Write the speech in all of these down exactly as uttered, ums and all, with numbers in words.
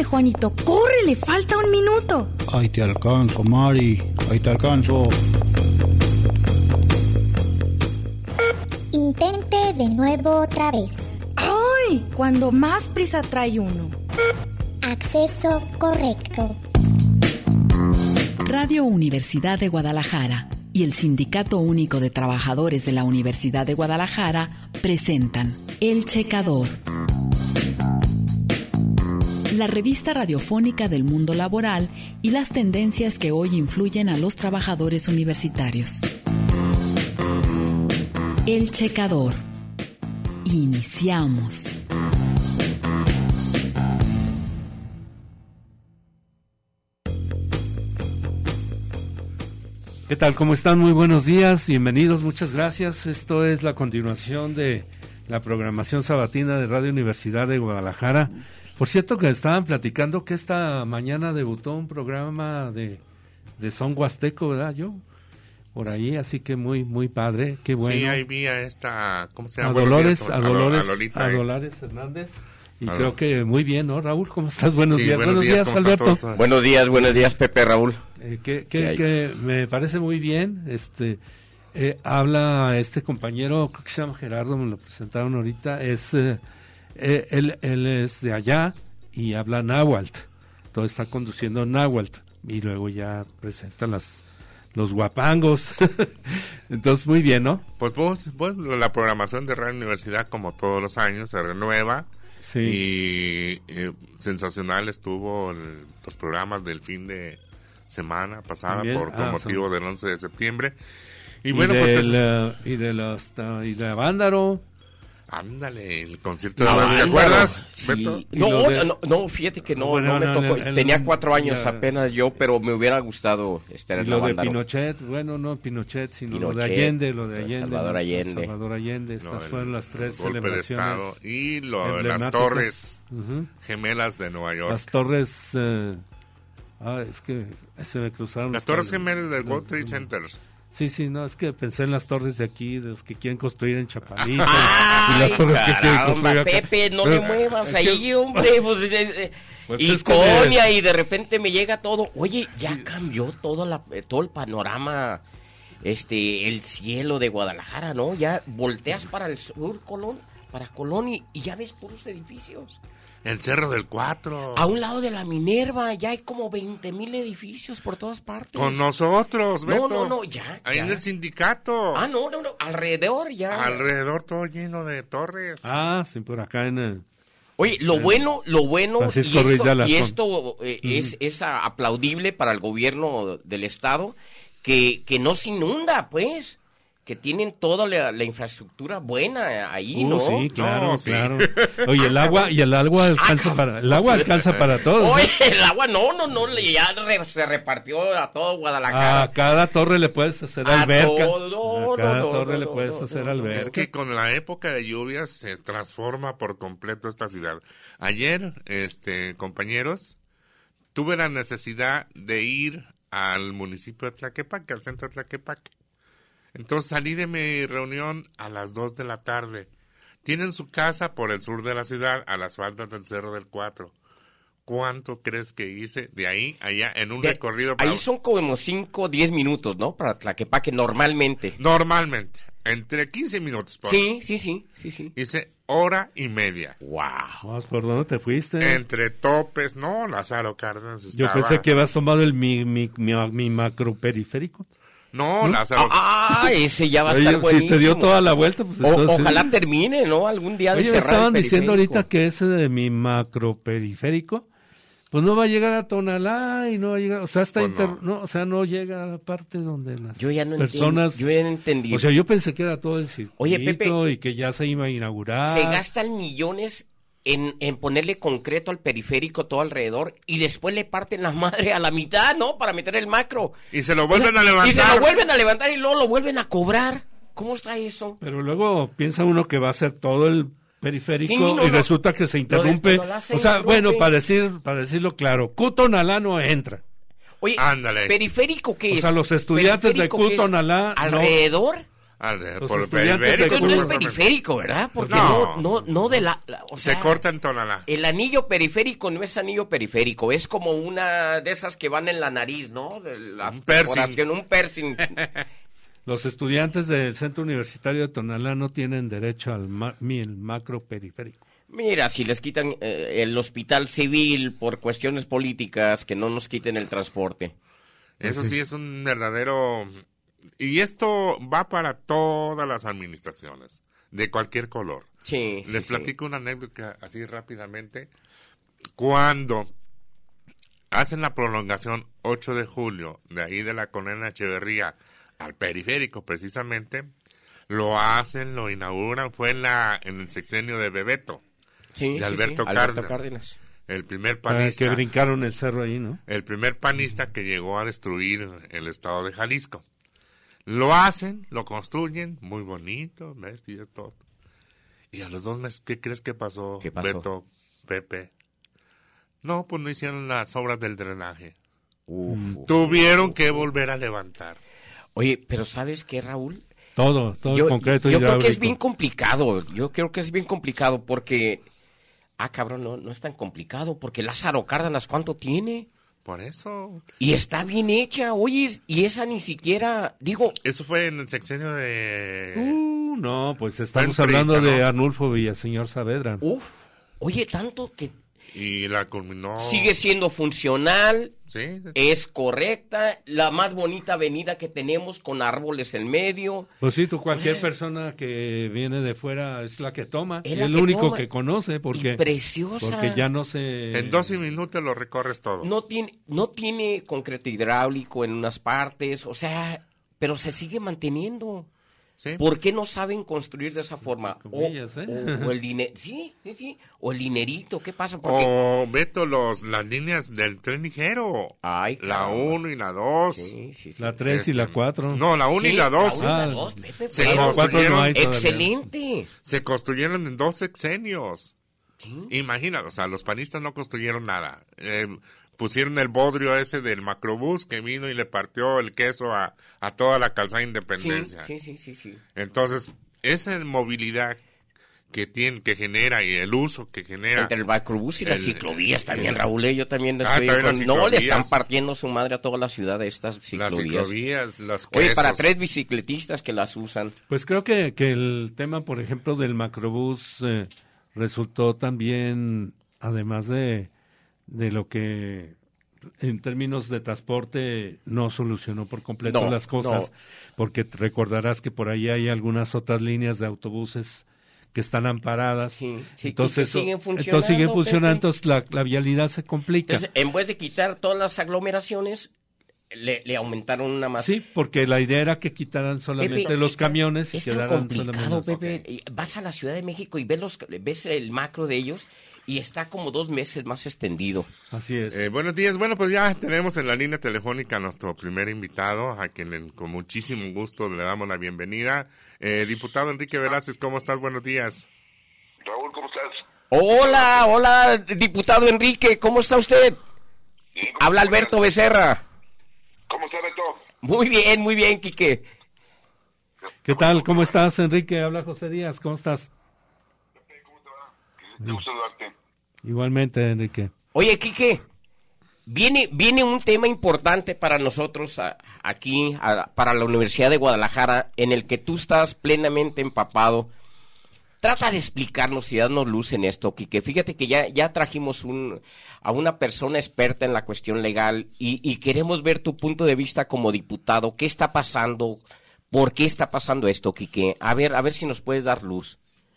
Córrele, Juanito, córrele, falta un minuto. Ahí te alcanzo, Mari, ahí te alcanzo. Intente de nuevo otra vez. ¡Ay! Cuando más prisa trae uno. Acceso correcto. Radio Universidad de Guadalajara y el Sindicato Único de Trabajadores de la Universidad de Guadalajara presentan El Checador, la revista radiofónica del mundo laboral y las tendencias que hoy influyen a los trabajadores universitarios. El Checador. Iniciamos. ¿Qué tal? ¿Cómo están? Muy buenos días, bienvenidos, muchas gracias. Esto es la continuación de la programación sabatina de Radio Universidad de Guadalajara. Por cierto que estaban platicando que esta mañana debutó un programa de, de son huasteco, ¿verdad? Yo, por ahí, así que muy muy padre, qué bueno. Sí, ahí vi a esta, ¿cómo se llama? A Dolores, a, a Dolores, a, Lolita, a eh. Dolores Hernández. Y a creo que muy bien, ¿no, Raúl? ¿Cómo estás? Buenos sí, días. Buenos, buenos días, días Alberto. Buenos días, buenos días, Pepe, Raúl. Eh, que que, que me parece muy bien. Este eh, habla este compañero, creo que se llama Gerardo, me lo presentaron ahorita. Es eh, eh, él, él es de allá y habla náhuatl. Todo está conduciendo náhuatl y luego ya presenta las los guapangos. Entonces muy bien, ¿no? Pues, pues pues la programación de Radio Universidad, como todos los años, se renueva. Sí. Y eh, sensacional estuvo el, los programas del fin de semana pasada. También, por, por ah, motivo son... del once de septiembre. Y, y bueno, del, pues uh, y de los uh, y de Avándaro. Ándale, el concierto no, de ¿te acuerdas? Sí. No, de... no, no, fíjate que no, bueno, no me no, tocó. El, el, Tenía cuatro años ya, apenas yo, pero me hubiera gustado estar en la banda. Lo de Pinochet, bueno, no Pinochet, sino Pinochet, lo de Allende, lo de Allende. Salvador Allende. Salvador Allende, estas no, el, fueron las tres celebraciones. De Estado y lo de las torres uh-huh. gemelas de Nueva York. Las torres, eh, ah, es que se me cruzaron. Las torres gemelas del World Trade Center. Sí, sí, no, es que pensé en las torres de aquí, de los que quieren construir en Chapalita, y las torres caramba, que quieren construir acá. Pepe, no Pero, le muevas ahí, que, hombre, pues, eh, pues y Conia, de... y de repente me llega todo, oye, ya sí. cambió todo, la, todo el panorama, este, el cielo de Guadalajara, ¿no? Ya volteas para el sur, Colón, para Colón, y, y ya ves puros edificios. El Cerro del Cuatro. A un lado de la Minerva, ya hay como veinte mil edificios por todas partes. Con nosotros, Beto. No, no, no, ya. Ahí ya. en el sindicato. Ah, no, no, no, alrededor ya. Alrededor todo lleno de torres. Ah, sí, por acá en el... Oye, lo el... bueno, lo bueno, Francisco y esto, Ruiz y esto eh, uh-huh. es, es aplaudible para el gobierno del estado, que, que no se inunda, pues. Que tienen toda la, la infraestructura buena ahí, uh, ¿no? Sí, claro, no, claro. Sí. Oye, el agua y el agua alcanza para el agua alcanza para todos. Oye, ¿no? El agua no, no, no, ya re, se repartió a todo Guadalajara. A cada torre le puedes hacer a alberca. Todo, a cada no, torre no, le puedes no, hacer no, alberca. Es que con la época de lluvias se transforma por completo esta ciudad. Ayer, este, compañeros, tuve la necesidad de ir al municipio de Tlaquepaque, al centro de Tlaquepaque. Entonces salí de mi reunión a las dos de la tarde. Tienen su casa por el sur de la ciudad, a las faldas del Cerro del Cuatro. ¿Cuánto crees que hice de ahí allá en un de, recorrido? Para... Ahí son como cinco o diez minutos, ¿no? Para Tlaquepaque normalmente. Normalmente, entre quince minutos. Por sí, sí, sí, sí, sí. Hice hora y media. Wow. ¿Por dónde te fuiste? Entre topes, no, Lázaro Cárdenas estaba... Yo pensé que habías tomado el mi, mi, mi, mi macroperiférico. No, ¿no? Lázaro. Ah, ese ya va a Oye, estar buenísimo. Si te dio toda la vuelta, pues o, entonces... Ojalá termine, ¿no? Algún día de Oye, cerrar me estaban el diciendo periférico. ahorita que ese de mi macroperiférico, pues no va a llegar a Tonalá y no va a llegar, o sea, hasta pues inter... no. no, o sea, no llega a la parte donde las yo ya no personas... Entiendo, yo ya no entendí. O sea, yo pensé que era todo el circuito. Oye, Pepe, y que ya se iba a inaugurar. Se gastan millones en, en ponerle concreto al periférico todo alrededor y después le parten la madre a la mitad, ¿no? Para meter el macro. Y se lo vuelven a levantar. Y se lo vuelven a levantar y luego lo vuelven a cobrar. ¿Cómo está eso? Pero luego piensa uno que va a ser todo el periférico, sí, no, y no, resulta que se interrumpe. No, no, o sea, bueno, para decir, para decirlo claro, Cutonalá no entra. Oye, ándale. ¿Periférico qué es? O sea, los estudiantes de Cutonalá ¿Alrededor? No, Al, Los por estudiantes periférico, de Entonces no es supuestamente. periférico, ¿verdad? Porque No. no, no, no de la... la- o sea, Se corta en Tonalá. el anillo periférico no es anillo periférico, es como una de esas que van en la nariz, ¿no? De la Un piercing. perforación, un piercing. Los estudiantes del Centro Universitario de Tonalá no tienen derecho al ma- mi- el macro periférico. Mira, si les quitan eh, el hospital civil por cuestiones políticas, que no nos quiten el transporte. Eso sí es un verdadero... Y esto va para todas las administraciones, de cualquier color. Sí, sí, Les sí. platico una anécdota así rápidamente. Cuando hacen la prolongación ocho de julio, de ahí de la Colonia Echeverría al periférico precisamente, lo hacen, lo inauguran, fue en, la, en el sexenio de Bebeto, Sí, de sí, Alberto sí, Alberto Cárdenas. Cárdenas. el primer Para panista. que brincaron el cerro ahí, ¿no? El primer panista que llegó a destruir el estado de Jalisco. Lo hacen, lo construyen, muy bonito, ¿ves? Y todo. Y a los dos meses, ¿qué crees que pasó, ¿Qué pasó? Beto, Pepe? No, pues no hicieron las obras del drenaje. Uf, uf. Tuvieron que volver a levantar. Oye, pero ¿sabes qué, Raúl? Todo, todo Yo, el concreto yo creo que es hidráulico. bien complicado. Yo creo que es bien complicado porque... Ah, cabrón, no, no es tan complicado porque Lázaro Cárdenas, ¿cuánto tiene? Por eso. Y está bien hecha, oye, y esa ni siquiera, digo... Eso fue en el sexenio de... Uh, no, pues estamos Fue el hablando priista, de ¿no? Arnulfo Villaseñor Saavedra. Uf, oye, tanto que Y la culminó... sigue siendo funcional, Sí, es correcta, la más bonita avenida que tenemos con árboles en medio. Pues sí, tú cualquier persona que viene de fuera es la que toma, Es es la el que único toma. que conoce porque Y preciosa. porque ya no se En doce minutos lo recorres todo. No tiene, no tiene concreto hidráulico en unas partes, o sea, pero se sigue manteniendo. ¿Sí? ¿Por qué no saben construir de esa forma? O, Comillas, ¿eh? o- o el dinero, sí, sí, sí, o el dinerito, ¿qué pasa? Porque, O Beto, los, las líneas del tren ligero. ay, La caramba. uno y la dos. Sí, sí, sí. la tres y la Este, cuatro. No, la uno Sí, y la dos. uno y la Ah, dos, Pepe, se pero- La cuatro no hay todavía. excelente. Se construyeron en dos sexenios. Sí. Imagínate, o sea, los panistas no construyeron nada. Eh, pusieron el bodrio ese del macrobús que vino y le partió el queso a, a toda la calzada Sí, Independencia. sí, sí, sí, sí. Entonces, esa movilidad que tiene, que genera y el uso que genera. Entre el macrobús y las el- ciclovías también, el- Raúl, eh, yo también Ah, estoy también las con- No, le están ciclovías. partiendo su madre a toda la ciudad de estas Las ciclovías. ciclovías, los Oye, quesos. para tres bicicletistas que las usan. Pues creo que, que el tema, por ejemplo, del macrobús eh, resultó también, además de, de lo que en términos de transporte no solucionó por completo No, las cosas, no. porque te recordarás que por ahí hay algunas otras líneas de autobuses que están amparadas. Sí, sí, entonces, y que siguen eso- funcionando, entonces siguen funcionando, Pepe. entonces la, la vialidad se complica. Entonces, en vez de quitar todas las aglomeraciones, le, le aumentaron una más. Sí, porque la idea era que quitaran solamente Pepe, los camiones y Es tan quedaran complicado, solamente... Pepe. Y Vas a la Ciudad de México y ves, los, ves el macro de ellos y está como dos meses más extendido. Así es. Eh, buenos días. Bueno, pues ya tenemos en la línea telefónica a nuestro primer invitado, a quien le- con muchísimo gusto le damos la bienvenida. Eh, diputado Enrique Velázquez, ¿cómo estás? Buenos días. Raúl, ¿cómo estás? Hola, hola, diputado Enrique, ¿cómo está usted? Bien, ¿cómo Habla estás? Alberto Becerra. ¿Cómo está Beto? Muy bien, muy bien, Quique. ¿Qué tal? ¿Cómo estás, Enrique? Habla José Díaz. ¿Cómo estás? ¿Cómo te va? Qué gusto saludarte. Igualmente, Enrique. Oye, Quique, viene, viene un tema importante para nosotros a- aquí, a- para la Universidad de Guadalajara, en el que tú estás plenamente empapado. Trata de explicarnos y darnos luz en esto, Quique. Fíjate que ya, ya trajimos un, a una persona experta en la cuestión legal y, y queremos ver tu punto de vista como diputado. ¿Qué está pasando? ¿Por qué está pasando esto, Quique? A ver, a ver si nos puedes dar luz.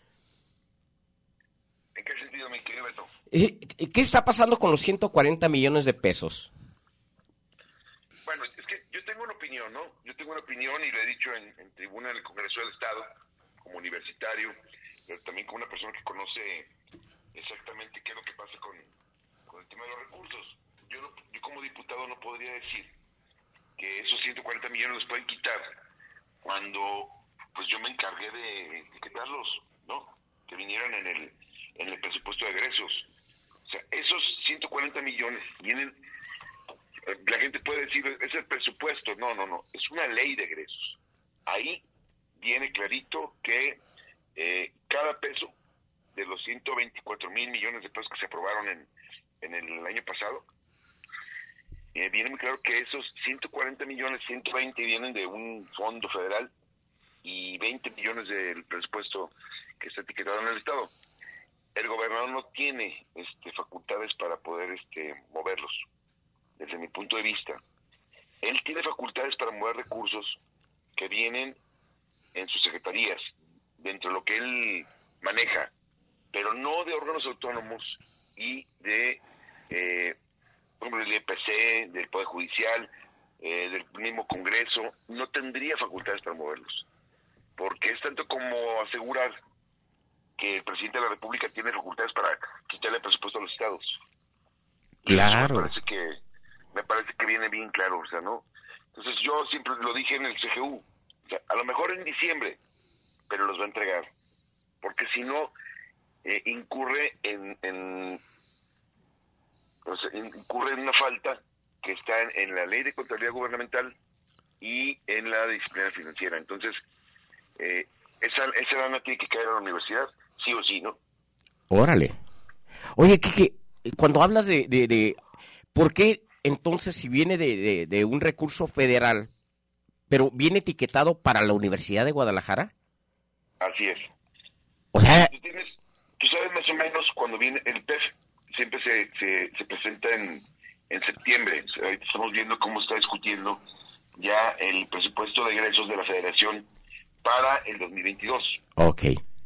¿En qué sentido, mi querido Beto? Eh, ¿Qué está pasando con los ciento cuarenta millones de pesos? Bueno, es que yo tengo una opinión, ¿no? Yo tengo una opinión y lo he dicho en, en tribuna en el Congreso del Estado, como universitario, pero también como una persona que conoce exactamente qué es lo que pasa con, con el tema de los recursos. Yo, no- yo como diputado no podría decir que esos ciento cuarenta millones los pueden quitar cuando pues yo me encargué de, de quitarlos, ¿no? Que vinieran en el, en el presupuesto de egresos. O sea, esos ciento cuarenta millones vienen, eh, la gente puede decir, es el presupuesto. No, no, no, es una ley de egresos. Ahí viene clarito que eh, cada peso de los ciento veinticuatro mil millones de pesos que se aprobaron en, en el año pasado, eh, viene muy claro que esos ciento cuarenta millones, ciento veinte vienen de un fondo federal y veinte millones del presupuesto que está etiquetado en el Estado. El gobernador no tiene este, facultades para poder este, moverlos, desde mi punto de vista. Él tiene facultades para mover recursos que vienen en sus secretarías, dentro de lo que él maneja, pero no de órganos autónomos y de, eh, por ejemplo, del I E P C, del Poder Judicial, eh, del mismo Congreso. No tendría facultades para moverlos, porque es tanto como asegurar que el presidente de la República tiene facultades para quitarle el presupuesto a los estados. Claro. Me parece que me parece que viene bien claro, o sea, ¿no? Entonces yo siempre lo dije en el C G U, o sea, a lo mejor en diciembre, pero los va a entregar, porque si no eh, incurre en, en o sea, incurre en una falta que está en, en la Ley de Contabilidad Gubernamental y en la disciplina financiera. Entonces eh, esa esa lana tiene que caer a la universidad, sí o sí, ¿no? Órale. Oye, Quique, cuando hablas de, de, de ¿por qué entonces si viene de, de, de un recurso federal, pero viene etiquetado para la Universidad de Guadalajara? Así es. O sea... Tú, tienes, tú sabes más o menos cuando viene el P E F, siempre se, se, se presenta en, en septiembre. Ahorita estamos viendo cómo está discutiendo ya el presupuesto de egresos de la Federación para el dos mil veintidós. Ok.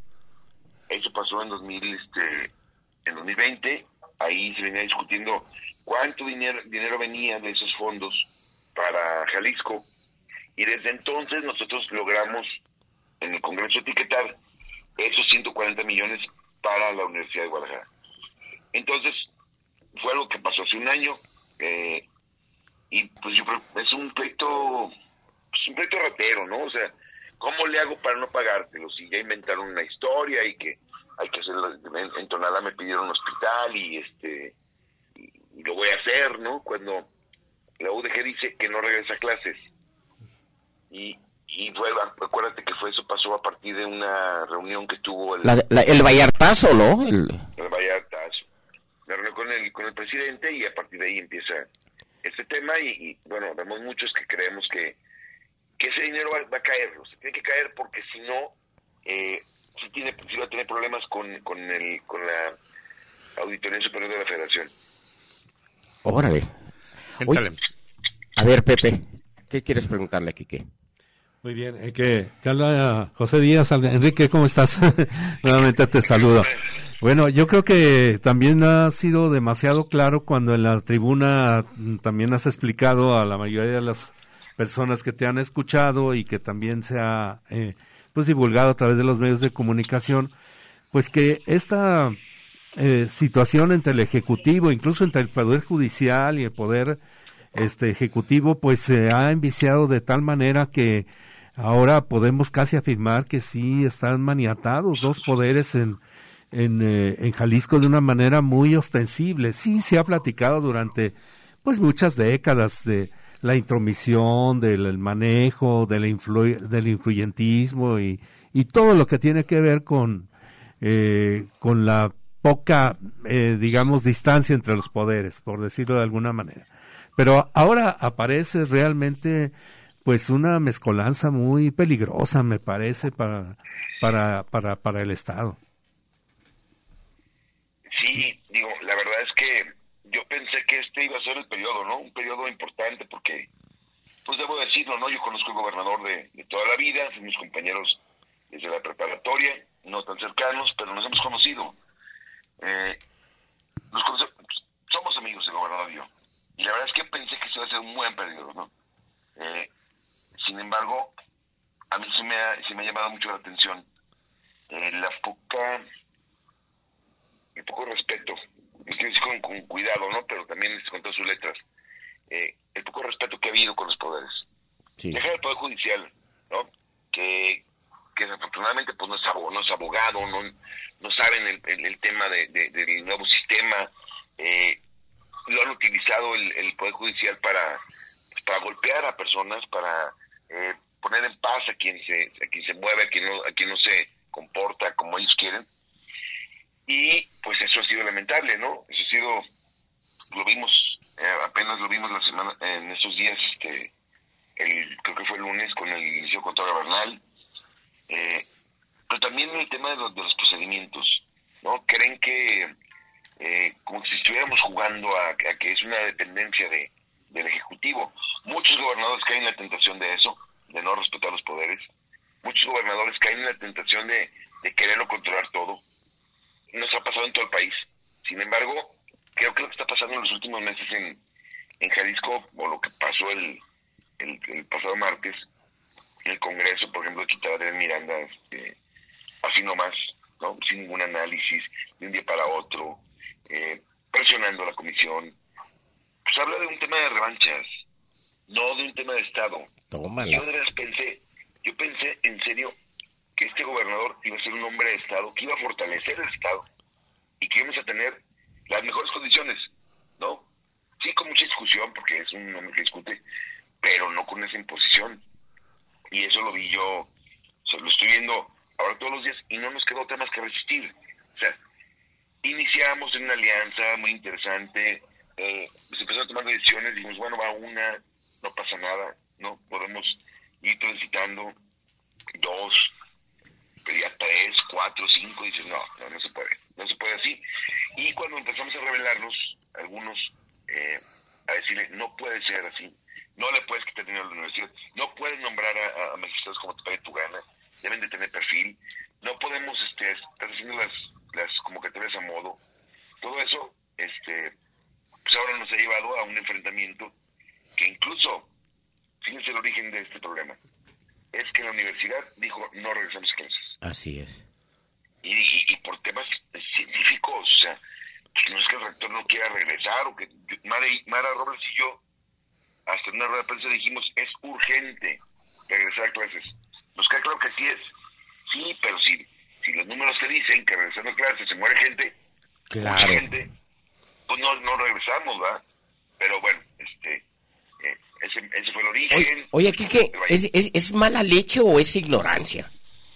Eso pasó en dos mil, este, en dos mil veinte. Ahí se venía discutiendo cuánto dinero, dinero venía de esos fondos para Jalisco. Y desde entonces nosotros logramos en el Congreso etiquetar esos ciento cuarenta millones para la Universidad de Guadalajara. Entonces, fue algo que pasó hace un año, eh, y pues yo creo que es un pleito, pues un pleito ratero, ¿no? O sea, ¿cómo le hago para no pagártelo? Si ya inventaron una historia y que hay que hacerlo, en, en Tonalá me pidieron un hospital y este y, y lo voy a hacer, ¿no? Cuando la U D G dice que no regresa a clases. Y y fue, acuérdate que fue eso pasó a partir de una reunión que tuvo el, la, la, el Vallartazo, ¿no? El, el Vallartazo. Me reuní con el, con el presidente y a partir de ahí empieza este tema y, y bueno, vemos muchos que creemos que, que ese dinero va, va a caer, o sea, tiene que caer porque si no, eh, sí, tiene, sí va a tener problemas con, con, el, con la Auditoría Superior de la Federación. Órale. Oye, a ver, Pepe, ¿qué quieres preguntarle a Quique? Muy bien, eh, que te habla José Díaz. Enrique, ¿cómo estás? Nuevamente te saludo. Bueno, yo creo que también ha sido demasiado claro cuando en la tribuna también has explicado a la mayoría de las personas que te han escuchado y que también se ha eh, pues divulgado a través de los medios de comunicación, pues que esta eh, situación entre el Ejecutivo, incluso entre el Poder Judicial y el Poder este Ejecutivo, pues se ha enviciado de tal manera que ahora podemos casi afirmar que sí están maniatados dos poderes en en, eh, en Jalisco de una manera muy ostensible. Sí se ha platicado durante pues muchas décadas de la intromisión, del manejo, del, influ- del influyentismo y, y todo lo que tiene que ver con eh, con la poca, eh, digamos, distancia entre los poderes, por decirlo de alguna manera. Pero ahora aparece realmente pues una mezcolanza muy peligrosa, me parece, para para para para el Estado. Sí, digo, la verdad es que yo pensé que este iba a ser el periodo, ¿no? Un periodo importante porque, pues debo decirlo, ¿no? Yo conozco al gobernador de, de toda la vida, fuimos compañeros desde la preparatoria, no tan cercanos, pero nos hemos conocido. Eh, nos conoce- somos amigos el gobernador y yo. Y la verdad es que pensé que se iba a ser un buen periodo, ¿no? Eh, sin embargo, a mí sí me ha, sí me ha llamado mucho la atención eh, la poca, el poco respeto, es que es con, con cuidado, ¿no? Pero también es con todas sus letras, eh, el poco respeto que ha habido con los poderes. Sí. Dejar el Poder Judicial, ¿no? Que, que desafortunadamente pues no es abogado, no, es abogado, no, no saben el, el, el tema de, de, del nuevo sistema, eh, lo han utilizado el, el Poder Judicial para, para golpear a personas, para eh, poner en paz a quien se a quien se mueve, a quien no, a quien no se comporta como ellos quieren. Y pues eso ha sido lamentable, ¿no? Eso ha sido, lo vimos, eh, apenas lo vimos la semana, en esos días, este, el, creo que fue el lunes con el inicio contra Bernal, eh, pero también el tema de los, de los procedimientos, ¿no? Creen que eh, como si estuviéramos jugando a, a que es una dependencia de del Ejecutivo. Muchos gobernadores caen en la tentación de eso, de no respetar los poderes. Muchos gobernadores caen en la tentación de, de quererlo controlar todo. Nos ha pasado en todo el país. Sin embargo, creo que lo que está pasando en los últimos meses en, en Jalisco, o lo que pasó el, el, el pasado martes en el Congreso, por ejemplo, quitar a Adrián Miranda este, así nomás, ¿no? Sin ningún análisis, de un día para otro, eh, presionando a la comisión, pues habla de un tema de revanchas, no de un tema de Estado. Tómala. Yo de veras pensé, yo pensé en serio que este gobernador iba a ser un hombre de Estado, que iba a fortalecer el Estado y que íbamos a tener las mejores condiciones, ¿no? Sí, con mucha discusión, porque es un hombre que discute, pero no con esa imposición. Y eso lo vi yo, o sea, lo estoy viendo ahora todos los días y no nos quedó otra más que resistir. O sea, iniciamos en una alianza muy interesante, eh, se empezaron a tomar decisiones, dijimos, bueno, va una, no pasa nada, no podemos ir transitando dos, pedía tres, cuatro, cinco, y dices, no, no, no se puede, no se puede así. Y cuando empezamos a revelarnos, algunos, eh, a decirle, no puede ser así, no le puedes quitar dinero a la universidad, no puedes nombrar a, a magistrados como te pague tu gana, deben de tener perfil, no podemos este, estar haciendo las, las convocatorias a modo. Todo eso, este, pues ahora nos ha llevado a un enfrentamiento que incluso, fíjense el origen de este problema, es que la universidad dijo, no regresamos a clases. Así es. Y, y, y por temas científicos, o sea, pues no es que el rector no quiera regresar, o que Mara, Mara Robles y yo, hasta en una rueda de prensa dijimos, es urgente regresar a clases. Nos queda claro que sí es, sí, pero si, si los números te dicen que regresando a clases se muere gente, claro, mucha gente, pues no, no regresamos, ¿verdad? Pero bueno, este, eh, ese, ese fue el origen. Oye, oye Quique, ¿es, es, ¿es mala leche o es ignorancia?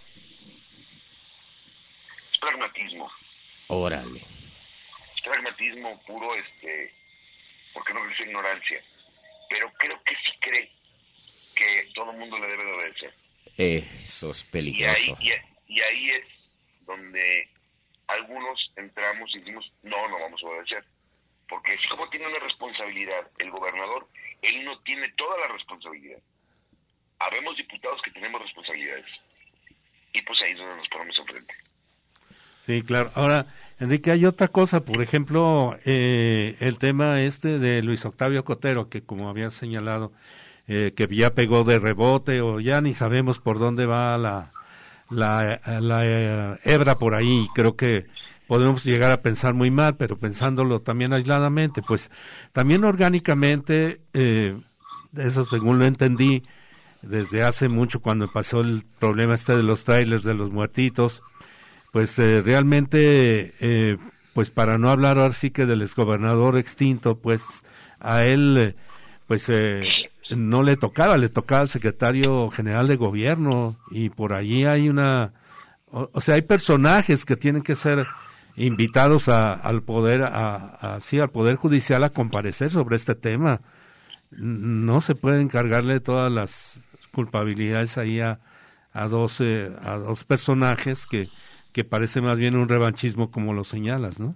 Es pragmatismo. Órale. Es pragmatismo puro, este, porque no es ignorancia. Pero creo que sí cree que todo el mundo le debe de obedecer. Eso es peligroso. Y ahí, y, y ahí es donde algunos entramos y decimos, no, no vamos a obedecer. Porque si como tiene una responsabilidad el gobernador, él no tiene toda la responsabilidad. Habemos diputados que tenemos responsabilidades. Y pues ahí es donde nos ponemos enfrente. Sí, claro. Ahora, Enrique, hay otra cosa, por ejemplo, eh, el tema este de Luis Octavio Cotero, que como había señalado, eh, que ya pegó de rebote o ya ni sabemos por dónde va la, la, la eh, hebra por ahí. Creo que podemos llegar a pensar muy mal, pero pensándolo también aisladamente, pues también orgánicamente, eh, eso según lo entendí, desde hace mucho cuando pasó el problema este de los trailers, de los muertitos, pues eh, realmente, eh, pues para no hablar ahora sí que del exgobernador extinto, pues a él, eh, pues eh, no le tocaba, le tocaba al secretario general de gobierno, y por allí hay una, o, o sea, hay personajes que tienen que ser invitados a, al poder, a, a, sí, al poder judicial a comparecer sobre este tema. No se pueden cargarle todas las culpabilidades ahí a, a dos, eh, a dos personajes que que parece más bien un revanchismo como lo señalas, ¿no?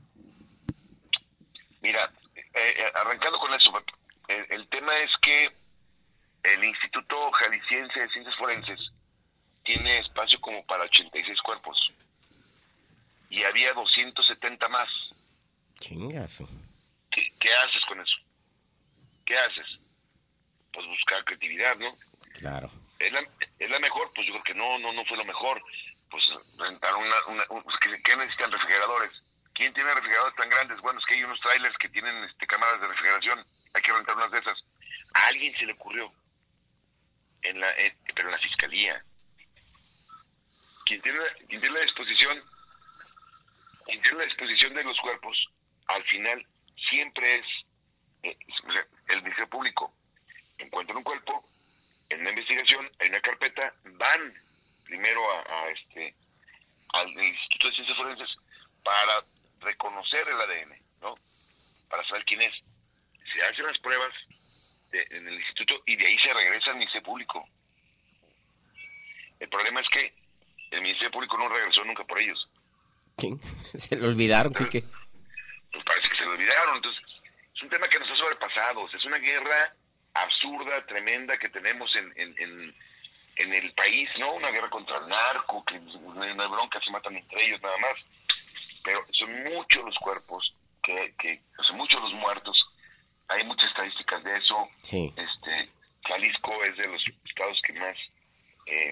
Mira, eh, arrancando con eso, el, el tema es que el Instituto Jalisciense de Ciencias Forenses tiene espacio como para ochenta y seis cuerpos y había doscientos setenta más. Chingazo. ¿Qué, qué haces con eso? ¿Qué haces? Pues buscar creatividad, ¿no? Claro. ¿Es la, es la mejor? Pues yo creo que no, no, no fue lo mejor. Pues rentar una, una un, ¿qué, ¿qué necesitan? Refrigeradores. ¿Quién tiene refrigeradores tan grandes? Bueno, es que hay unos trailers que tienen este, cámaras de refrigeración, hay que rentar unas de esas. A alguien se le ocurrió, en la, en, pero en la fiscalía. Quien tiene, quien tiene la disposición, quien tiene la disposición de los cuerpos, al final siempre es eh, el Ministerio Público. Encuentran un cuerpo, en una investigación, hay una carpeta, van primero a, a este al Instituto de Ciencias Forenses para reconocer el A D N, ¿no? Para saber quién es. Se hacen las pruebas de, en el instituto y de ahí se regresa al Ministerio Público. El problema es que el Ministerio Público no regresó nunca por ellos. ¿Qué? ¿Se le olvidaron? ¿Qué, qué? Pues parece que se lo olvidaron. Entonces, es un tema que nos ha sobrepasado. O sea, es una guerra absurda, tremenda que tenemos en, en, en, en el país, ¿no? Una guerra contra el narco, que no hay bronca, se matan entre ellos nada más. Pero son muchos los cuerpos, que, que son muchos los muertos. Hay muchas estadísticas de eso. Sí. Este, Jalisco es de los estados que más eh,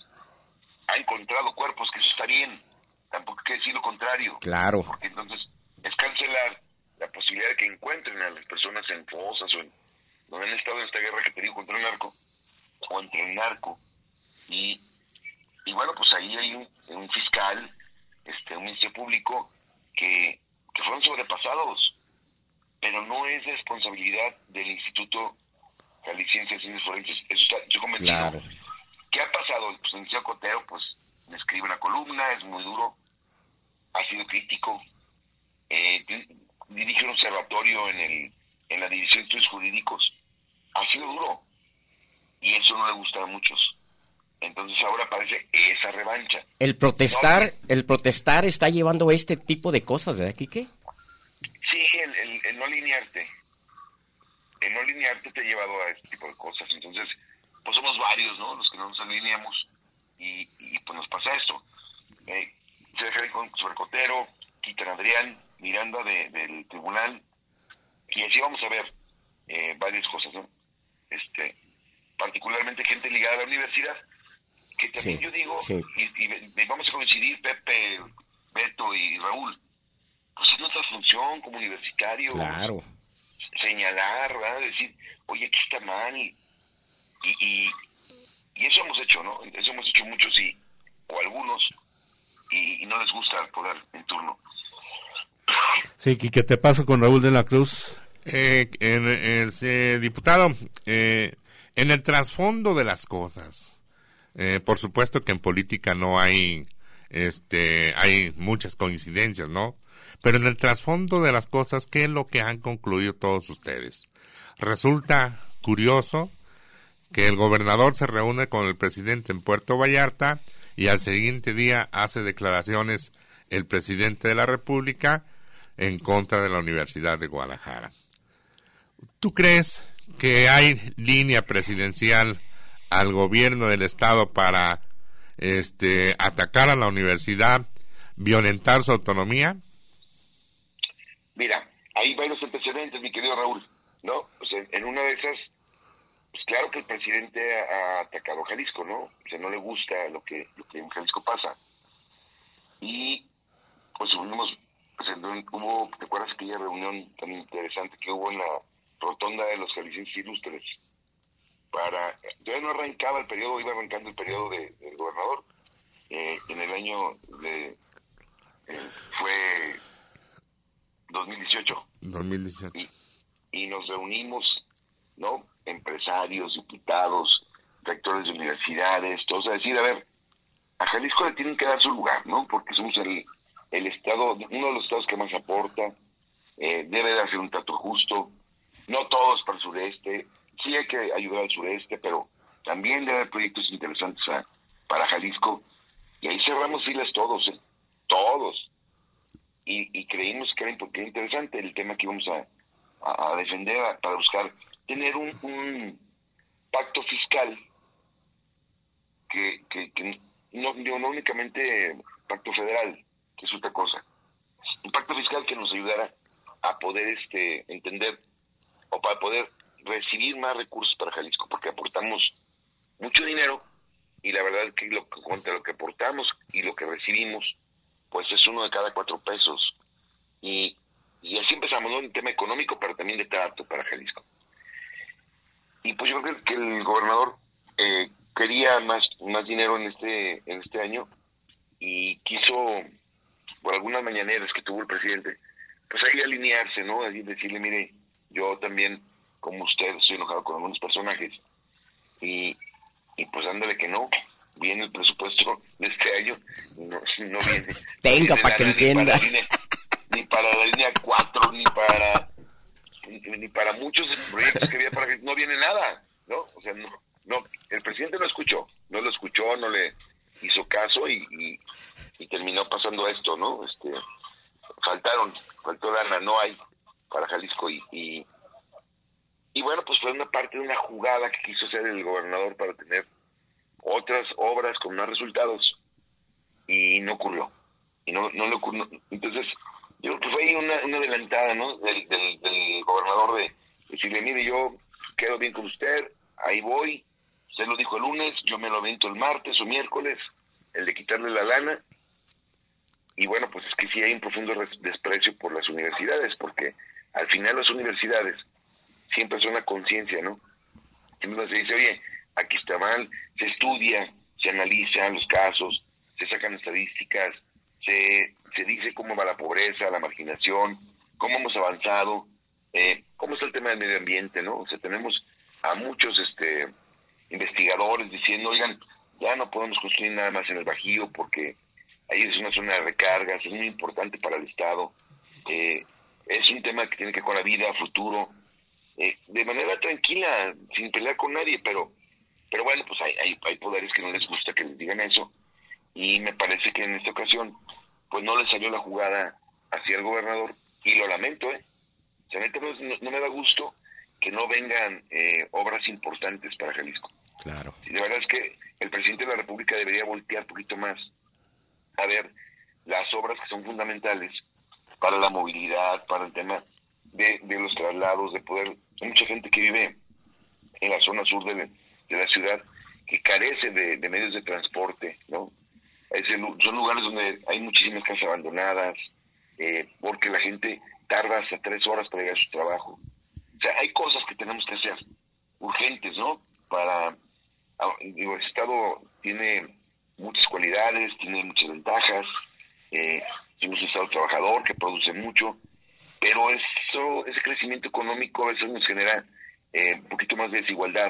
ha encontrado cuerpos, que eso está bien. Tampoco hay que decir lo contrario. Claro. Porque entonces es cancelar la posibilidad de que encuentren a las personas en fosas o en donde han estado en esta guerra que te digo contra el narco o entre el narco. Y, y bueno, pues ahí hay un, un fiscal, este, un ministerio público que, que fueron sobrepasados, pero no es responsabilidad del Instituto Jalisciense de Ciencias Forenses. Eso está, yo convencido. Claro. ¿Qué ha pasado? Pues el licenciado Cotero, pues, me escribe una columna, es muy duro, ha sido crítico, eh, dirige un observatorio en el en la División de Estudios Jurídicos, ha sido duro, y eso no le gusta a muchos. Entonces ahora aparece esa revancha. El protestar, no, el protestar está llevando este tipo de cosas, ¿verdad, Quique? Sí, el, el, el no alinearte, el no alinearte te ha llevado a este tipo de cosas. Entonces, pues somos varios, ¿no? Los que no nos alineamos y, y pues nos pasa esto. Eh, se deja con Sobrecotero, quitan a Adrián Miranda de, del tribunal, y así vamos a ver eh, varias cosas, ¿no? Este, particularmente gente ligada a la universidad, que también Sí, yo digo, sí. y, y, y vamos a coincidir, Pepe, Beto y Raúl, pues es nuestra función como universitarios. Claro. Señalar, ¿verdad? Decir, oye, aquí está mal. Y, y, y eso hemos hecho, ¿no? Eso hemos hecho muchos y, o algunos, y, y no les gusta el poder en turno. Sí, ¿y qué te pasa con Raúl de la Cruz? Eh, en, en, eh, diputado, eh, en el trasfondo de las cosas, eh, por supuesto que en política no hay, este, hay muchas coincidencias, ¿no? Pero en el trasfondo de las cosas, ¿qué es lo que han concluido todos ustedes? Resulta curioso que el gobernador se reúne con el presidente en Puerto Vallarta y al siguiente día hace declaraciones el presidente de la República en contra de la Universidad de Guadalajara. ¿Tú crees que hay línea presidencial al gobierno del estado para este atacar a la universidad, violentar su autonomía? Mira, hay varios antecedentes, mi querido Raúl, ¿no? Pues en, en una de esas, pues claro que el presidente ha, ha atacado a Jalisco, ¿no? O sea, no le gusta lo que, lo que en Jalisco pasa. Y pues unimos, pues hubo, ¿te acuerdas aquella reunión tan interesante que hubo en la rotonda de los jaliscienses ilustres? Para, todavía no arrancaba el periodo, iba arrancando el periodo de, del gobernador. Eh, en el año de, eh, fue dos mil dieciocho. dos mil dieciocho. Y, y nos reunimos, ¿no? Empresarios, diputados, rectores de universidades, todos a decir, a ver, a Jalisco le tienen que dar su lugar, ¿no? Porque somos el, el estado, uno de los estados que más aporta, eh, debe de hacer un trato justo, no todos para el sureste, sí hay que ayudar al sureste, pero también debe haber proyectos interesantes a, para Jalisco, y ahí cerramos filas todos, ¿eh? Todos. Y, y creímos que era, que era interesante el tema que íbamos a, a, a defender, a, para buscar tener un, un pacto fiscal que, que, que no, no únicamente pacto federal, que es otra cosa, un pacto fiscal que nos ayudara a poder este entender o para poder recibir más recursos para Jalisco, porque aportamos mucho dinero y la verdad es que lo, contra lo que aportamos y lo que recibimos pues es uno de cada cuatro pesos. Y, y así empezamos, ¿no? Un tema económico, pero también de trato para Jalisco. Y pues yo creo que el gobernador eh, quería más más dinero en este en este año y quiso, por algunas mañaneras que tuvo el presidente, pues ahí alinearse, ¿no? Así decirle, mire, yo también, como usted, estoy enojado con algunos personajes y, y pues ándale que no, viene el presupuesto de este año, no, no viene. Tenga, no para que entienda. Ni para la línea cuatro, ni para ni, ni para muchos proyectos que había para que no viene nada, ¿no? O sea, no, no, el presidente no escuchó, no lo escuchó, no le hizo caso y, y, y terminó pasando esto, ¿no? Este, faltaron, faltó lana, no hay para Jalisco y, y y bueno, pues fue una parte de una jugada que quiso hacer el gobernador para tener otras obras con más resultados y no ocurrió, y no no le ocurrió. Entonces yo creo que fue ahí una, una adelantada, ¿no? Del, del, del gobernador de decirle, mire, yo quedo bien con usted, ahí voy, usted lo dijo el lunes, yo me lo avento el martes o miércoles, el de quitarle la lana. Y bueno, pues es que sí hay un profundo desprecio por las universidades, porque al final las universidades siempre son la conciencia, ¿no? Siempre se dice, oye, aquí está mal, se estudia, se analizan los casos, se sacan estadísticas, se, se dice cómo va la pobreza, la marginación, cómo hemos avanzado, eh, cómo está el tema del medio ambiente, ¿no? O sea, tenemos a muchos este investigadores diciendo, oigan, ya no podemos construir nada más en el Bajío porque ahí es una zona de recargas, es muy importante para el Estado, eh, es un tema que tiene que ver con la vida, futuro, eh, de manera tranquila, sin pelear con nadie, pero pero bueno, pues hay, hay hay poderes que no les gusta que les digan eso, y me parece que en esta ocasión, pues no le salió la jugada hacia el gobernador, y lo lamento, ¿eh? O sea, neta, no, no me da gusto que no vengan eh, obras importantes para Jalisco. Claro. Y de verdad es que el presidente de la República debería voltear un poquito más a ver las obras que son fundamentales para la movilidad, para el tema de, de los traslados, de poder... Hay mucha gente que vive en la zona sur de, de la ciudad que carece de, de medios de transporte, ¿no? Es el, son lugares donde hay muchísimas casas abandonadas, eh, porque la gente tarda hasta tres horas para llegar a su trabajo. O sea, hay cosas que tenemos que hacer urgentes, ¿no? Para... Digo, el Estado tiene muchas cualidades, tiene muchas ventajas, eh, tenemos un Estado trabajador que produce mucho, pero eso, ese crecimiento económico a veces nos genera eh, un poquito más de desigualdad,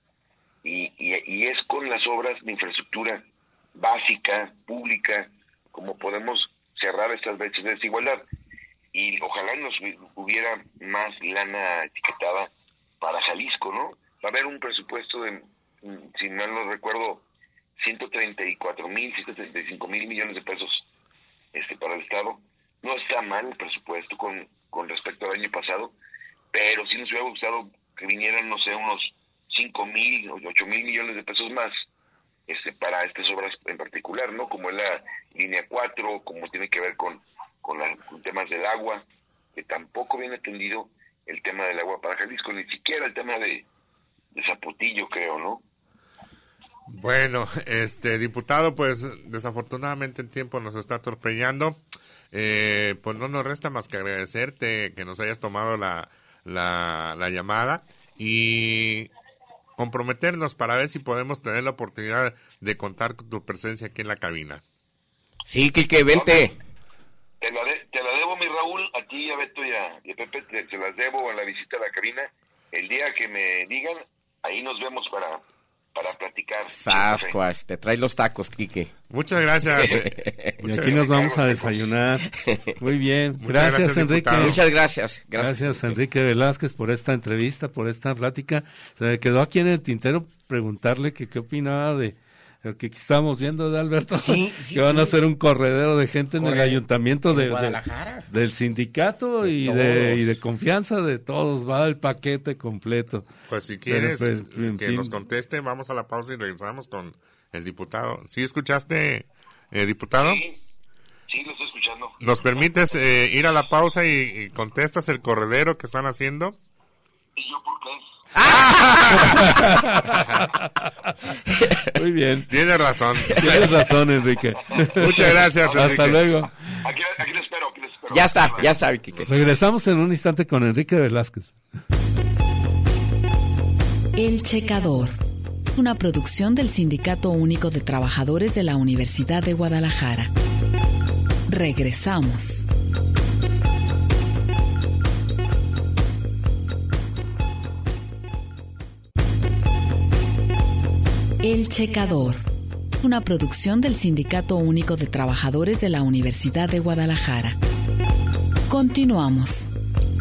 y, y, y es con las obras de infraestructura básica, pública, como podemos cerrar estas brechas de desigualdad, y ojalá nos hubiera más lana etiquetada para Jalisco, ¿no? Va a haber un presupuesto de, si mal no recuerdo, ciento treinta y cuatro mil, ciento treinta y cinco mil millones de pesos este para el Estado. No está mal el presupuesto con, con respecto al año pasado, pero sí nos hubiera gustado que vinieran, no sé, unos cinco mil o ocho mil millones de pesos más este para estas obras en particular, ¿no? Como es la línea cuatro, como tiene que ver con, con, la, con temas del agua, que tampoco viene atendido el tema del agua para Jalisco, ni siquiera el tema de, de Zapotillo, creo, ¿no? Bueno, este diputado, pues desafortunadamente el tiempo nos está atropellando. Eh, pues no nos resta más que agradecerte que nos hayas tomado la, la, la llamada y comprometernos para ver si podemos tener la oportunidad de contar con tu presencia aquí en la cabina. Sí, Quique, vente. Te la, de, te la debo, mi Raúl, a ti, a Beto y a, y a Pepe, te, te las debo en la visita a la cabina. El día que me digan, ahí nos vemos para... para platicar. Sascuas, te traes los tacos, Quique. Muchas gracias. Y aquí nos vamos a desayunar. Muy bien. Muchas Gracias, gracias, Enrique. diputado. Muchas gracias. Gracias, Gracias Enrique Velázquez, por esta entrevista, por esta plática. Se me quedó aquí en el tintero preguntarle que qué opinaba de lo que estábamos viendo de Alberto, Sí, sí, que van sí. a hacer un corredero de gente en el Corre- ayuntamiento en de, de- Guadalajara. del sindicato De y todos. de, y de confianza de todos. Va el paquete completo. Pues si Pero, quieres pues, en que fin. nos conteste, vamos a la pausa y regresamos con el diputado. ¿Sí escuchaste, eh, diputado? Sí, sí, lo estoy escuchando. ¿Nos permites eh, ir a la pausa y, y contestas el corredero que están haciendo? ¿Y yo por qué? Muy bien. Tienes razón. Tienes razón, Enrique. Muchas gracias, Hasta Enrique. luego. Aquí, aquí lo espero, aquí lo espero. Ya está, ya está, Quique. Regresamos en un instante con Enrique Velázquez. El Checador, una producción del Sindicato Único de Trabajadores de la Universidad de Guadalajara. Regresamos. El Checador, una producción del Sindicato Único de Trabajadores de la Universidad de Guadalajara. Continuamos.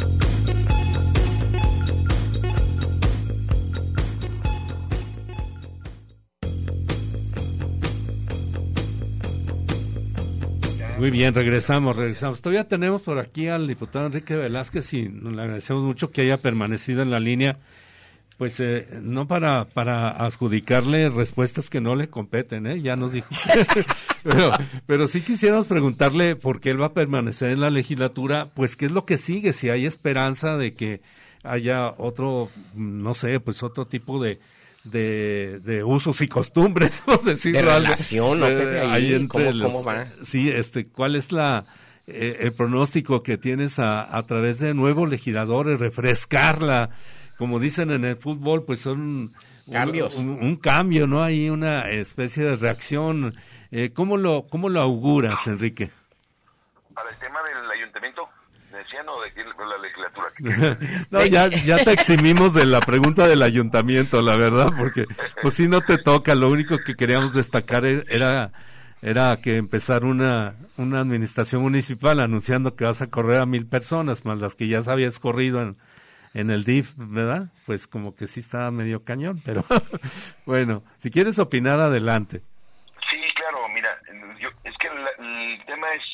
Muy bien, regresamos, regresamos. Todavía tenemos por aquí al diputado Enrique Velázquez y le agradecemos mucho que haya permanecido en la línea, pues eh, no para para adjudicarle respuestas que no le competen, ¿eh? Ya nos dijo. pero, pero sí quisiéramos preguntarle por qué él va a permanecer en la legislatura, pues qué es lo que sigue, si hay esperanza de que haya otro, no sé, pues otro tipo de de, de usos y costumbres, por decirlo de relación, algo. ¿no, Pepe? Ahí, Ahí ¿cómo, los, ¿Cómo va? Sí, este, ¿cuál es la eh, el pronóstico que tienes a, a través de nuevos legisladores, refrescarla? Como dicen en el fútbol, pues son cambios. Un, un, un cambio, ¿no? Hay una especie de reacción. Eh, ¿Cómo lo cómo lo auguras, Enrique? Para el tema del ayuntamiento, decían, o de, de la legislatura. No, ya, ya te eximimos de la pregunta del ayuntamiento, la verdad, porque pues si no te toca, lo único que queríamos destacar era era que empezar una una administración municipal anunciando que vas a correr a mil personas, más las que ya habías corrido en, en el D I F, ¿verdad? Pues como que sí estaba medio cañón, pero bueno, si quieres opinar, adelante. Sí, claro, mira, yo, es que la, el tema es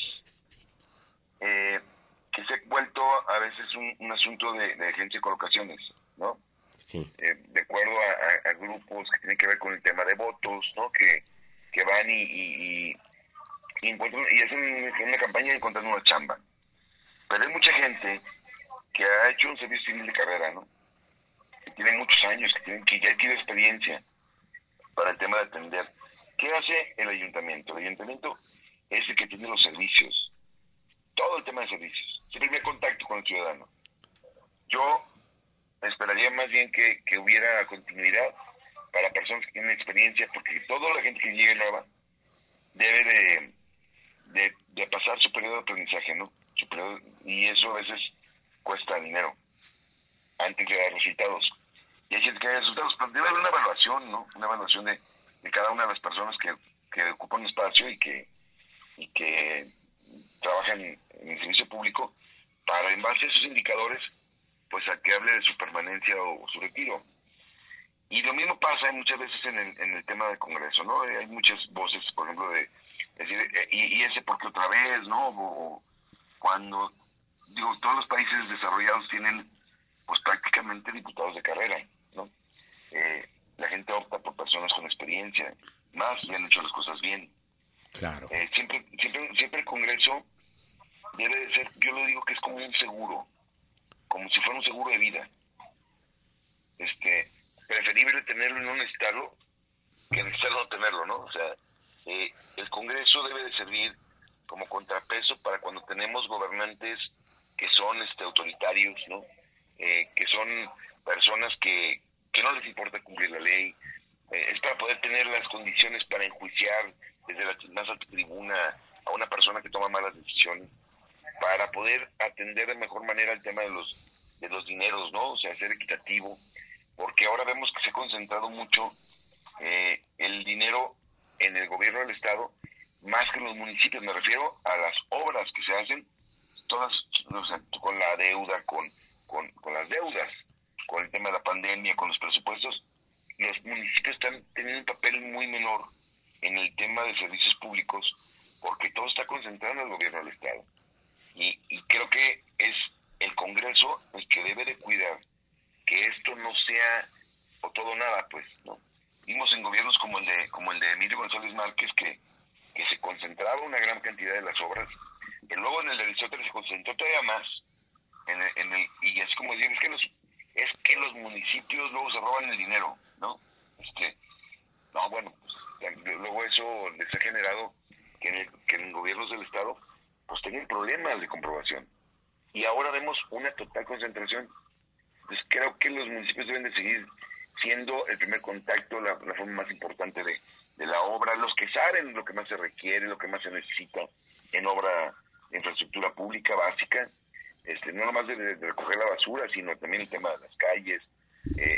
eh, que se ha vuelto a veces un, un asunto de, de agencia de colocaciones, ¿no? Sí. Eh, de acuerdo a, a, a grupos que tienen que ver con el tema de votos, ¿no? Que, que van y, y, y, encuentran, y hacen una campaña encontrando una chamba. Pero hay mucha gente que ha hecho un servicio civil de carrera, ¿no? Que tiene muchos años, que, tienen, que ya tiene experiencia para el tema de atender. ¿Qué hace el ayuntamiento? El ayuntamiento es el que tiene los servicios, todo el tema de servicios, es el primer contacto con el ciudadano. Yo esperaría más bien que, que hubiera continuidad para personas que tienen experiencia, porque toda la gente que llegue nueva debe de, de, de pasar su periodo de aprendizaje, ¿no? Su periodo, y eso a veces cuesta dinero antes de dar resultados. Y hay gente que da resultados, pero debe haber una evaluación, ¿no? Una evaluación de, de cada una de las personas que, que ocupan un espacio y que y que trabajan en el servicio público, para en base a esos indicadores, pues a que hable de su permanencia o, o su retiro. Y lo mismo pasa muchas veces en el, en el tema del Congreso, ¿no? Hay muchas voces, por ejemplo, de decir, eh, y, y ese porque otra vez, ¿no? O cuando, digo, todos los países desarrollados tienen, pues prácticamente diputados de carrera, ¿no? Eh, la gente opta por personas con experiencia, más y han hecho las cosas bien. Claro. Eh, siempre, siempre, siempre el Congreso debe de ser, yo lo digo que es como un seguro, como si fuera un seguro de vida. Este, preferible tenerlo en un estado que en el estado no tenerlo, ¿no? O sea, eh, el Congreso debe de servir como contrapeso para cuando tenemos gobernantes que son este autoritarios, ¿no? Eh, que son personas que, que no les importa cumplir la ley. Eh, es para poder tener las condiciones para enjuiciar desde la más alta tribuna a una persona que toma malas decisiones, para poder atender de mejor manera el tema de los de los dineros, ¿no? O sea, ser equitativo, porque ahora vemos que se ha concentrado mucho eh, el dinero en el gobierno del Estado, más que en los municipios. Me refiero a las obras que se hacen, todas, o sea, con la deuda, con, con, con las deudas, con el tema de la pandemia, con los presupuestos. Los municipios están teniendo un papel muy menor en el tema de servicios públicos, porque todo está concentrado en el gobierno del Estado. Y, y creo que es el Congreso el que debe de cuidar que esto no sea o todo o nada, pues, ¿no? Vimos en gobiernos como el de como el de Emilio González Márquez que, que se concentraba una gran cantidad de las obras, y luego en el de Aristóteles se concentró todavía más, en el, en el, y así como decir, es que los es que los municipios luego se roban el dinero, ¿no? Este, no, bueno, pues, luego eso les ha generado que en, el, que en gobiernos del Estado pues tienen problemas de comprobación. Y ahora vemos una total concentración. Pues creo que los municipios deben de seguir siendo el primer contacto, la, la forma más importante de, de la obra, los que saben lo que más se requiere, lo que más se necesita en obra de infraestructura pública básica, este, no nomás de, de recoger la basura, sino también el tema de las calles, eh,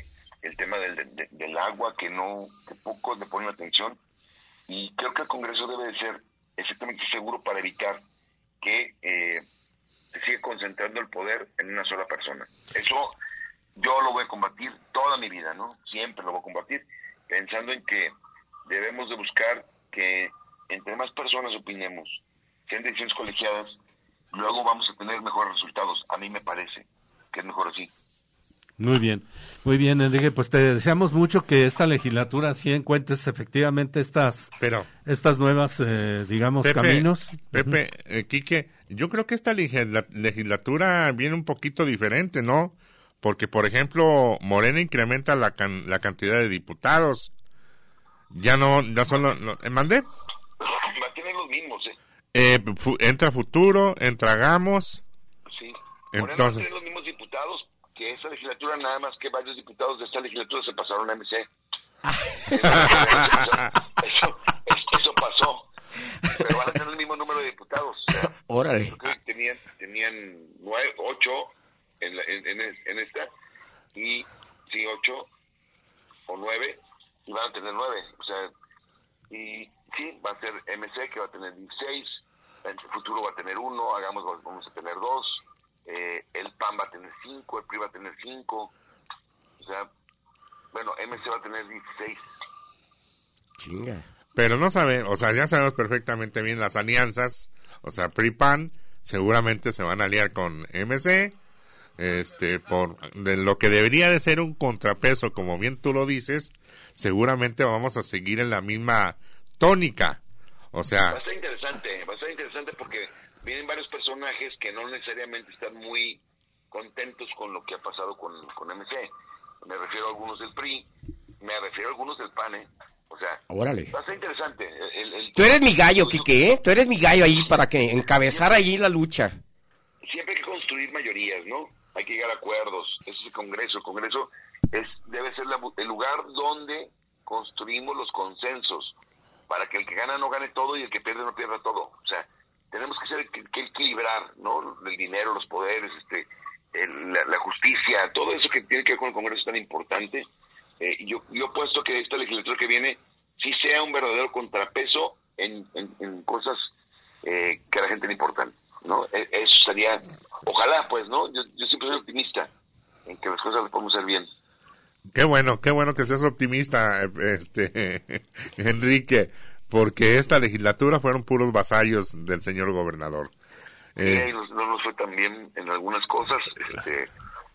el tema del, de, del agua, que no, que pocos le ponen atención, y creo que el Congreso debe de ser exactamente seguro para evitar que eh, se siga concentrando el poder en una sola persona. Eso yo lo voy a combatir toda mi vida, ¿no? Siempre lo voy a combatir, pensando en que debemos de buscar que entre más personas opinemos, sean decisiones colegiadas, luego vamos a tener mejores resultados. A mí me parece que es mejor así. Muy bien, muy bien, Enrique, pues te deseamos mucho que esta legislatura sí encuentres efectivamente estas Pero, estas nuevas, eh, digamos, Pepe, caminos. Pepe, uh-huh. eh, Quique, yo creo que esta legisla- legislatura viene un poquito diferente, ¿no? Porque, por ejemplo, Morena incrementa la can- la cantidad de diputados. Ya no, ya solo, no, ¿eh, mandé? Va a tener los mismos, ¿eh? Eh, fu- entra Futuro, entra Gamos. Sí. Entonces- Morena va a tener los mismos diputados, que esta legislatura, nada más que varios diputados de esta legislatura se pasaron a M C. eso, eso, eso, eso pasó. Pero van a tener el mismo número de diputados. O sea, Órale. yo creo que tenían, tenían nueve, ocho en, la, en, en, en esta, y sí, ocho o nueve, y van a tener nueve. O sea, y sí, va a ser M C, que va a tener dieciséis, el Futuro va a tener uno, Hagamos, vamos a tener dos, eh, el P A N va a tener cinco, el P R I va a tener cinco, o sea, bueno, M C va a tener dieciséis. Chinga. Pero no saben, o sea, ya sabemos perfectamente bien las alianzas, o sea, P R I P A N seguramente se van a aliar con M C, este, por de lo que debería de ser un contrapeso, como bien tú lo dices, seguramente vamos a seguir en la misma tónica, o sea... Va a ser interesante, va a ser interesante porque vienen varios personajes que no necesariamente están muy contentos con lo que ha pasado con, con M C. Me refiero a algunos del P R I, me refiero a algunos del P A N, ¿eh? O sea, Órale. va a ser interesante. El, el, Tú eres mi gallo, Quique, ¿eh? Tú eres mi gallo ahí para que encabezar ahí la lucha. Siempre hay que construir mayorías, ¿no? Hay que llegar a acuerdos. Ese es el Congreso. El Congreso es debe ser la, el lugar donde construimos los consensos para que el que gana no gane todo y el que pierde no pierda todo. O sea, tenemos que ser que, que equilibrar, ¿no? El dinero, los poderes, este, el, la, la justicia, todo eso que tiene que ver con el Congreso es tan importante. Eh, yo yo apuesto que esta legislatura que viene sí sea un verdadero contrapeso en, en, en cosas eh, que a la gente le importan, ¿no? Eh, eso sería, ojalá, pues, ¿no? Yo, yo siempre soy optimista en que las cosas las podemos hacer bien. Qué bueno, qué bueno que seas optimista, este Enrique, porque esta legislatura fueron puros vasallos del señor gobernador. Eh, eh, no, no nos fue tan bien en algunas cosas, este,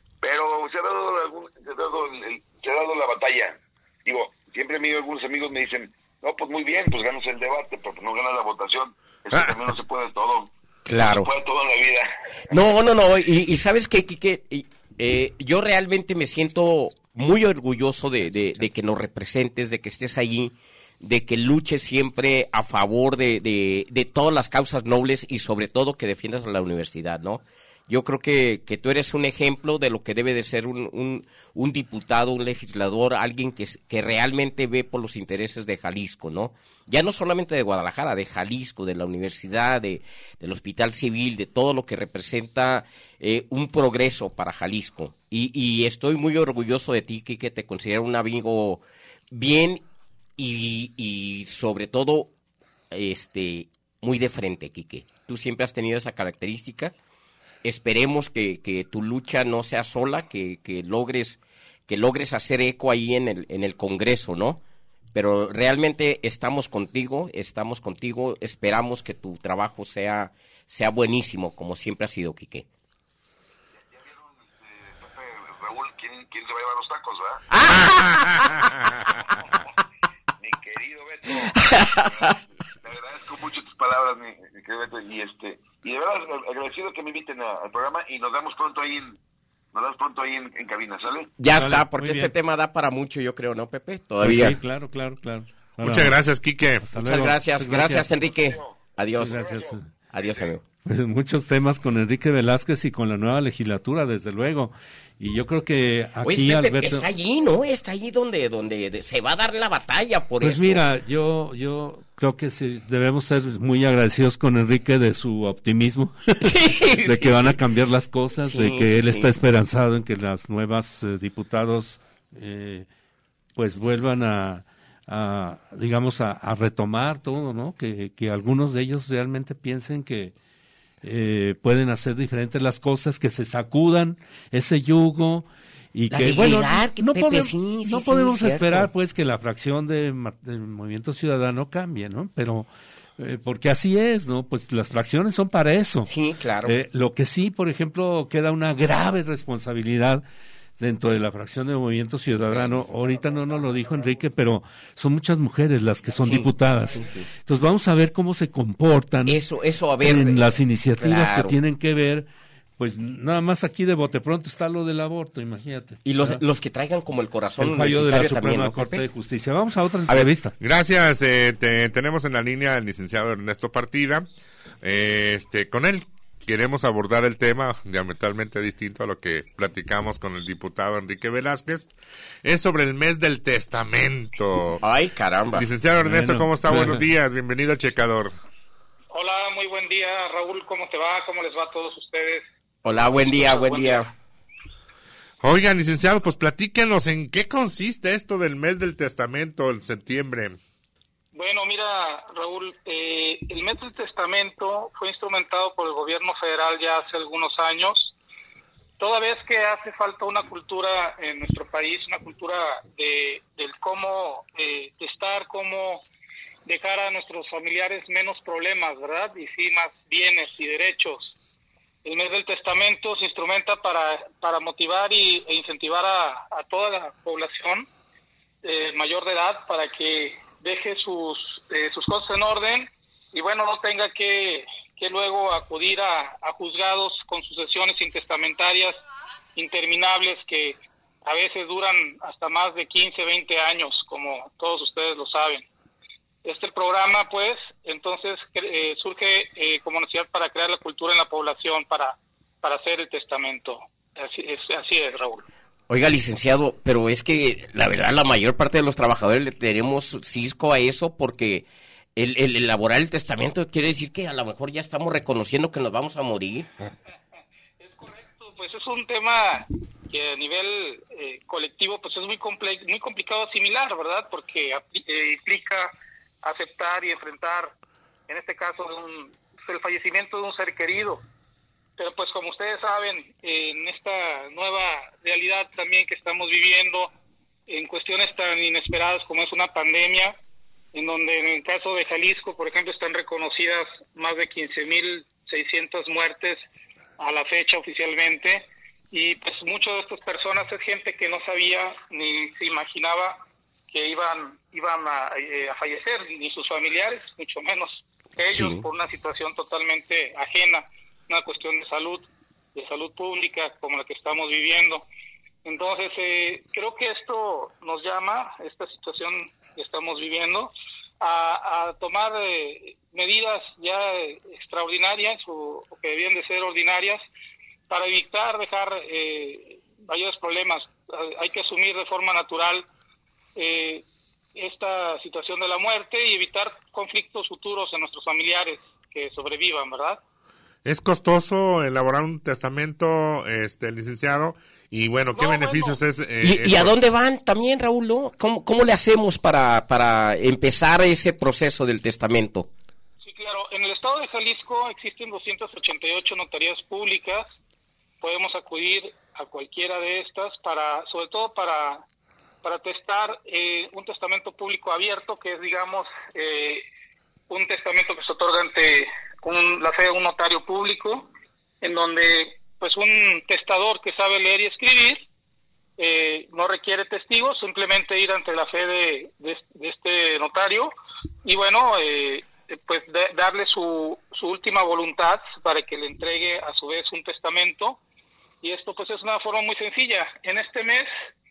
pero se ha dado, algún, se ha dado, el, se ha dado la batalla. Digo, siempre a mí algunos amigos me dicen, no, pues muy bien, pues ganas el debate, pero no ganas la votación. Eso también no se puede todo. Claro. No se puede todo en la vida. No, no, no, y, y ¿sabes qué, Quique? Eh, yo realmente me siento muy orgulloso de, de, de que nos representes, de que estés allí, de que luches siempre a favor de, de, de todas las causas nobles y sobre todo que defiendas a la universidad, ¿no? Yo creo que, que tú eres un ejemplo de lo que debe de ser un, un, un diputado, un legislador, alguien que, que realmente ve por los intereses de Jalisco, ¿no? Ya no solamente de Guadalajara, de Jalisco, de la universidad, de, del Hospital Civil, de todo lo que representa eh, un progreso para Jalisco. Y, y estoy muy orgulloso de ti, Quique, te considero un amigo bien y, y sobre todo este muy de frente, Quique. Tú siempre has tenido esa característica. Esperemos que, que tu lucha no sea sola, que, que logres que logres hacer eco ahí en el en el Congreso, ¿no? Pero realmente estamos contigo, estamos contigo, esperamos que tu trabajo sea sea buenísimo, como siempre ha sido, Quique. Ya vieron, este, Pepe, Raúl, ¿quién, quién se va a llevar los tacos, ¿verdad? Mi querido Beto, te agradezco mucho tus palabras, mi, mi querido Beto, y este, y de verdad agradecido que me inviten a, al programa y nos vemos pronto ahí en, nos vemos pronto ahí en, en cabina, ¿sale? Ya Vale, está, porque muy este bien. tema da para mucho, yo creo, ¿no, Pepe? Todavía. Sí, claro, claro, claro. Ahora, Muchas gracias, Quique. hasta Muchas luego. gracias, Muchas gracias, Enrique. Adiós. Muchas gracias. Adiós, amigo. Pues muchos temas con Enrique Velázquez y con la nueva legislatura, desde luego. Y yo creo que aquí, Oye, Pepe, Alberto... está allí, ¿no? Está allí donde, donde de- se va a dar la batalla por Pues esto. mira, yo yo creo que sí, debemos ser muy agradecidos con Enrique de su optimismo, Sí, de sí, que van a sí. cambiar las cosas, Sí, de que sí, él sí. está esperanzado en que las nuevas eh, diputados eh, pues vuelvan a, a digamos, a, a retomar todo, ¿no? Que, que algunos de ellos realmente piensen que eh, pueden hacer diferentes las cosas, que se sacudan ese yugo y la que, bueno, que no, Pepe, podemos, sí, sí, no sí, podemos cierto. esperar, pues, que la fracción de, del Movimiento Ciudadano cambie, ¿no? Pero Eh, porque así es, ¿no? Pues las fracciones son para eso. Sí, claro. Eh, lo que sí, por ejemplo, queda una grave responsabilidad dentro de la fracción del Movimiento Ciudadano. Ahorita no nos lo dijo Enrique, pero son muchas mujeres las que son sí, diputadas. Sí, sí. Entonces vamos a ver cómo se comportan eso, eso, a ver, en las iniciativas claro. que tienen que ver. Pues nada más aquí de bote pronto está lo del aborto, imagínate. Y los, los que traigan como el corazón el fallo de la Suprema también, ¿no, Corte Pepe? de Justicia. Vamos a otra A ver, entrevista. Gracias, eh, te, tenemos en la línea al licenciado Ernesto Partida. Eh, este, con él queremos abordar el tema diametralmente distinto a lo que platicamos con el diputado Enrique Velázquez. Es sobre el mes del testamento. Ay, caramba. Licenciado Ernesto, Bueno. ¿cómo está? Buenos días, bienvenido al Checador. Hola, muy buen día, Raúl, ¿cómo te va? ¿Cómo les va a todos ustedes? Hola, buen día, buen día. Oigan, licenciado, pues platíquenos en qué consiste esto del mes del testamento en septiembre. Bueno, mira, Raúl, eh, el mes del testamento fue instrumentado por el gobierno federal ya hace algunos años, toda vez que hace falta una cultura en nuestro país, una cultura de del cómo eh, testar, cómo dejar a nuestros familiares menos problemas, ¿verdad? Y sí, más bienes y derechos. El mes del testamento se instrumenta para, para motivar y, e incentivar a, a toda la población eh, mayor de edad para que deje sus eh, sus cosas en orden y bueno, no tenga que, que luego acudir a, a juzgados con sucesiones intestamentarias interminables que a veces duran hasta más de quince, veinte años, como todos ustedes lo saben. Este programa, pues, entonces eh, surge eh, como necesidad para crear la cultura en la población, para para hacer el testamento. Así es, así es, Raúl. Oiga, licenciado, pero es que la verdad la mayor parte de los trabajadores le tenemos cisco a eso porque el, el elaborar el testamento quiere decir que a lo mejor ya estamos reconociendo que nos vamos a morir. Es correcto, pues es un tema que a nivel eh, colectivo pues es muy comple- muy complicado asimilar, ¿verdad? Porque eh, implica aceptar y enfrentar, en este caso, un, el fallecimiento de un ser querido. Pero pues como ustedes saben, en esta nueva realidad también que estamos viviendo, en cuestiones tan inesperadas como es una pandemia, en donde en el caso de Jalisco, por ejemplo, están reconocidas más de quince mil seiscientas muertes a la fecha oficialmente, y pues muchas de estas personas es gente que no sabía ni se imaginaba que iban iban a, eh, a fallecer, ni sus familiares, mucho menos ellos, Sí. por una situación totalmente ajena, una cuestión de salud, de salud pública como la que estamos viviendo. Entonces, eh, creo que esto nos llama, esta situación que estamos viviendo, a, a tomar eh, medidas ya eh, extraordinarias o, o que debían de ser ordinarias para evitar dejar eh, mayores problemas. Hay que asumir de forma natural eh, esta situación de la muerte y evitar conflictos futuros en nuestros familiares que sobrevivan, ¿verdad? ¿Es costoso elaborar un testamento, este licenciado? Y bueno, ¿qué No, beneficios bueno. es? eh, ¿Y, es y a por- dónde van también, Raúl? ¿No? ¿Cómo, cómo le hacemos para, para empezar ese proceso del testamento? Sí, claro. En el estado de Jalisco existen doscientas ochenta y ocho notarías públicas. Podemos acudir a cualquiera de estas para, sobre todo para, para testar eh, un testamento público abierto, que es, digamos, eh, un testamento que se otorga ante un, la fe de un notario público, en donde pues un testador que sabe leer y escribir eh, no requiere testigos, simplemente ir ante la fe de, de, de este notario y bueno, eh, pues de, darle su, su última voluntad para que le entregue a su vez un testamento. Y esto pues es una forma muy sencilla. En este mes,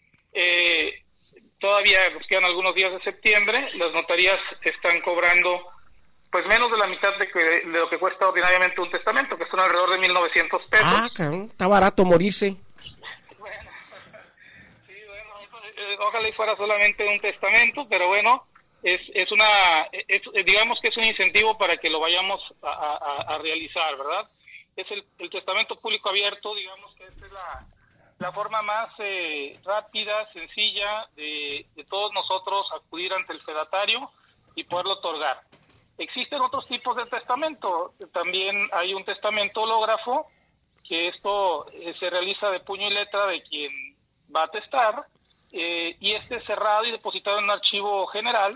eh, todavía nos quedan algunos días de septiembre, las notarías están cobrando pues menos de la mitad de, que, de lo que cuesta ordinariamente un testamento, que son alrededor de mil novecientos pesos. Ah, cabrón, está barato morirse. Bueno, sí, bueno, eh, ojalá y fuera solamente un testamento, pero bueno, es es una, es, digamos que es un incentivo para que lo vayamos a, a, a realizar, ¿verdad? Es el, el testamento público abierto, digamos que esta es la, la forma más eh, rápida, sencilla de, de todos nosotros acudir ante el fedatario y poderlo otorgar. Existen otros tipos de testamento. También hay un testamento hológrafo, que esto eh, se realiza de puño y letra de quien va a testar, eh, y este es cerrado y depositado en un archivo general.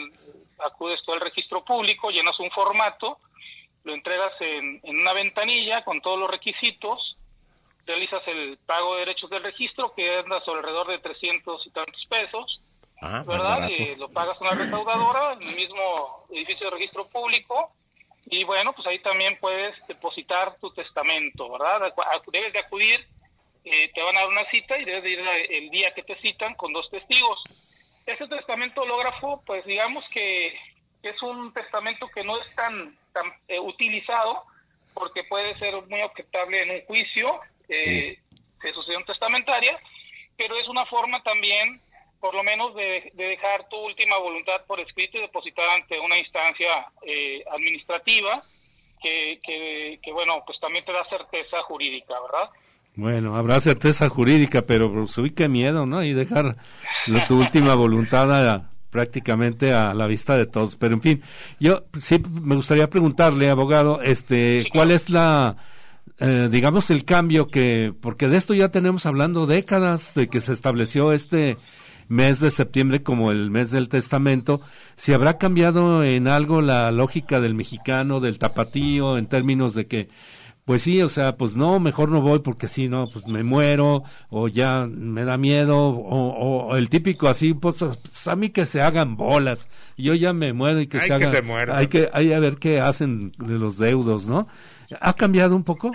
Acudes tú al registro público, llenas un formato, lo entregas en, en una ventanilla con todos los requisitos, realizas el pago de derechos del registro, que anda sobre alrededor de trescientos y tantos pesos, ah, ¿verdad? Y lo pagas con la recaudadora en el mismo edificio de registro público, y bueno, pues ahí también puedes depositar tu testamento, ¿verdad? Debes de acudir, eh, te van a dar una cita y debes de ir el día que te citan con dos testigos. Este testamento hológrafo, pues digamos que es un testamento que no es tan, tan eh, utilizado, porque puede ser muy objetable en un juicio eh, de sucesión testamentaria, pero es una forma también, por lo menos, de, de dejar tu última voluntad por escrito y depositar ante una instancia eh, administrativa que, que, que, bueno, pues también te da certeza jurídica, ¿verdad? Bueno, habrá certeza jurídica, pero pues, uy, qué miedo, ¿no? Y dejar la, tu última voluntad a, prácticamente a la vista de todos. Pero en fin, yo sí me gustaría preguntarle, abogado, este, sí, ¿cuál es la, eh, digamos, el cambio que, porque de esto ya tenemos hablando décadas, de que se estableció este mes de septiembre como el mes del testamento, si habrá cambiado en algo la lógica del mexicano, del tapatío, en términos de que pues sí, o sea, pues no, mejor no voy porque sí, no, pues me muero, o ya me da miedo, o, o, o el típico así, pues, pues a mí que se hagan bolas, yo ya me muero y que hay se hagan, que se muera. hay que, hay a ver qué hacen los deudos, ¿no? ¿Ha cambiado un poco?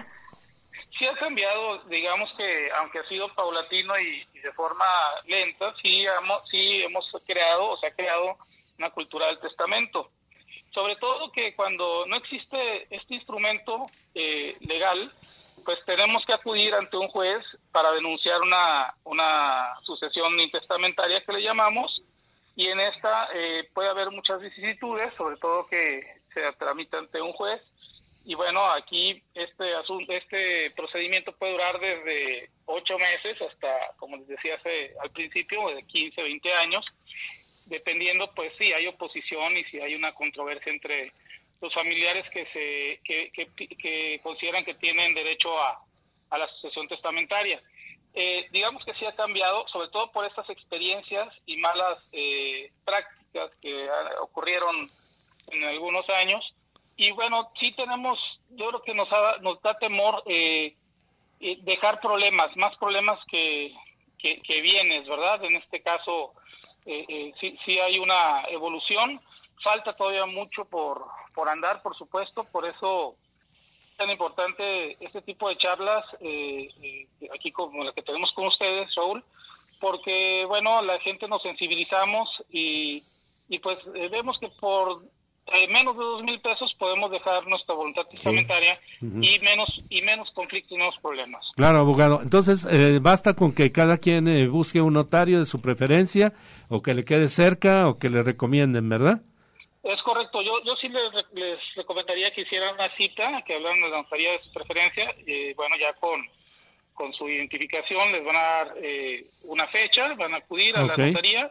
Sí ha cambiado, digamos que, aunque ha sido paulatino y, y de forma lenta, sí hemos, sí hemos creado, o se ha creado una cultura del testamento. Sobre todo que cuando no existe este instrumento eh, legal, pues tenemos que acudir ante un juez para denunciar una una sucesión intestamentaria que le llamamos, y en esta eh, puede haber muchas vicisitudes, sobre todo que se tramita ante un juez, y bueno, aquí este asunto, este procedimiento puede durar desde ocho meses hasta, como les decía hace, al principio, de quince, veinte años, dependiendo pues si hay oposición y si hay una controversia entre los familiares que se que, que, que consideran que tienen derecho a, a la sucesión testamentaria. Eh, digamos que sí ha cambiado, sobre todo por estas experiencias y malas eh, prácticas que ocurrieron en algunos años, y bueno, sí tenemos, yo creo que nos, ha, nos da temor eh, eh, dejar problemas, más problemas que, que, que bienes, ¿verdad? En este caso Eh, eh, sí, sí hay una evolución, falta todavía mucho por por andar, por supuesto, por eso es tan importante este tipo de charlas eh, eh, aquí como la que tenemos con ustedes, Raúl, porque bueno, la gente nos sensibilizamos y, y pues eh, vemos que por eh, menos de dos mil pesos podemos dejar nuestra voluntad testamentaria, sí. uh-huh. y menos y menos conflictos y menos problemas. Claro, abogado. Entonces, eh, basta con que cada quien eh, busque un notario de su preferencia, o que le quede cerca, o que le recomienden, ¿verdad? Es correcto. Yo yo sí les, les recomendaría que hicieran una cita, que hablaran de la notaría de su preferencia, eh, bueno, ya con con su identificación les van a dar eh, una fecha, van a acudir a okay. la notaría,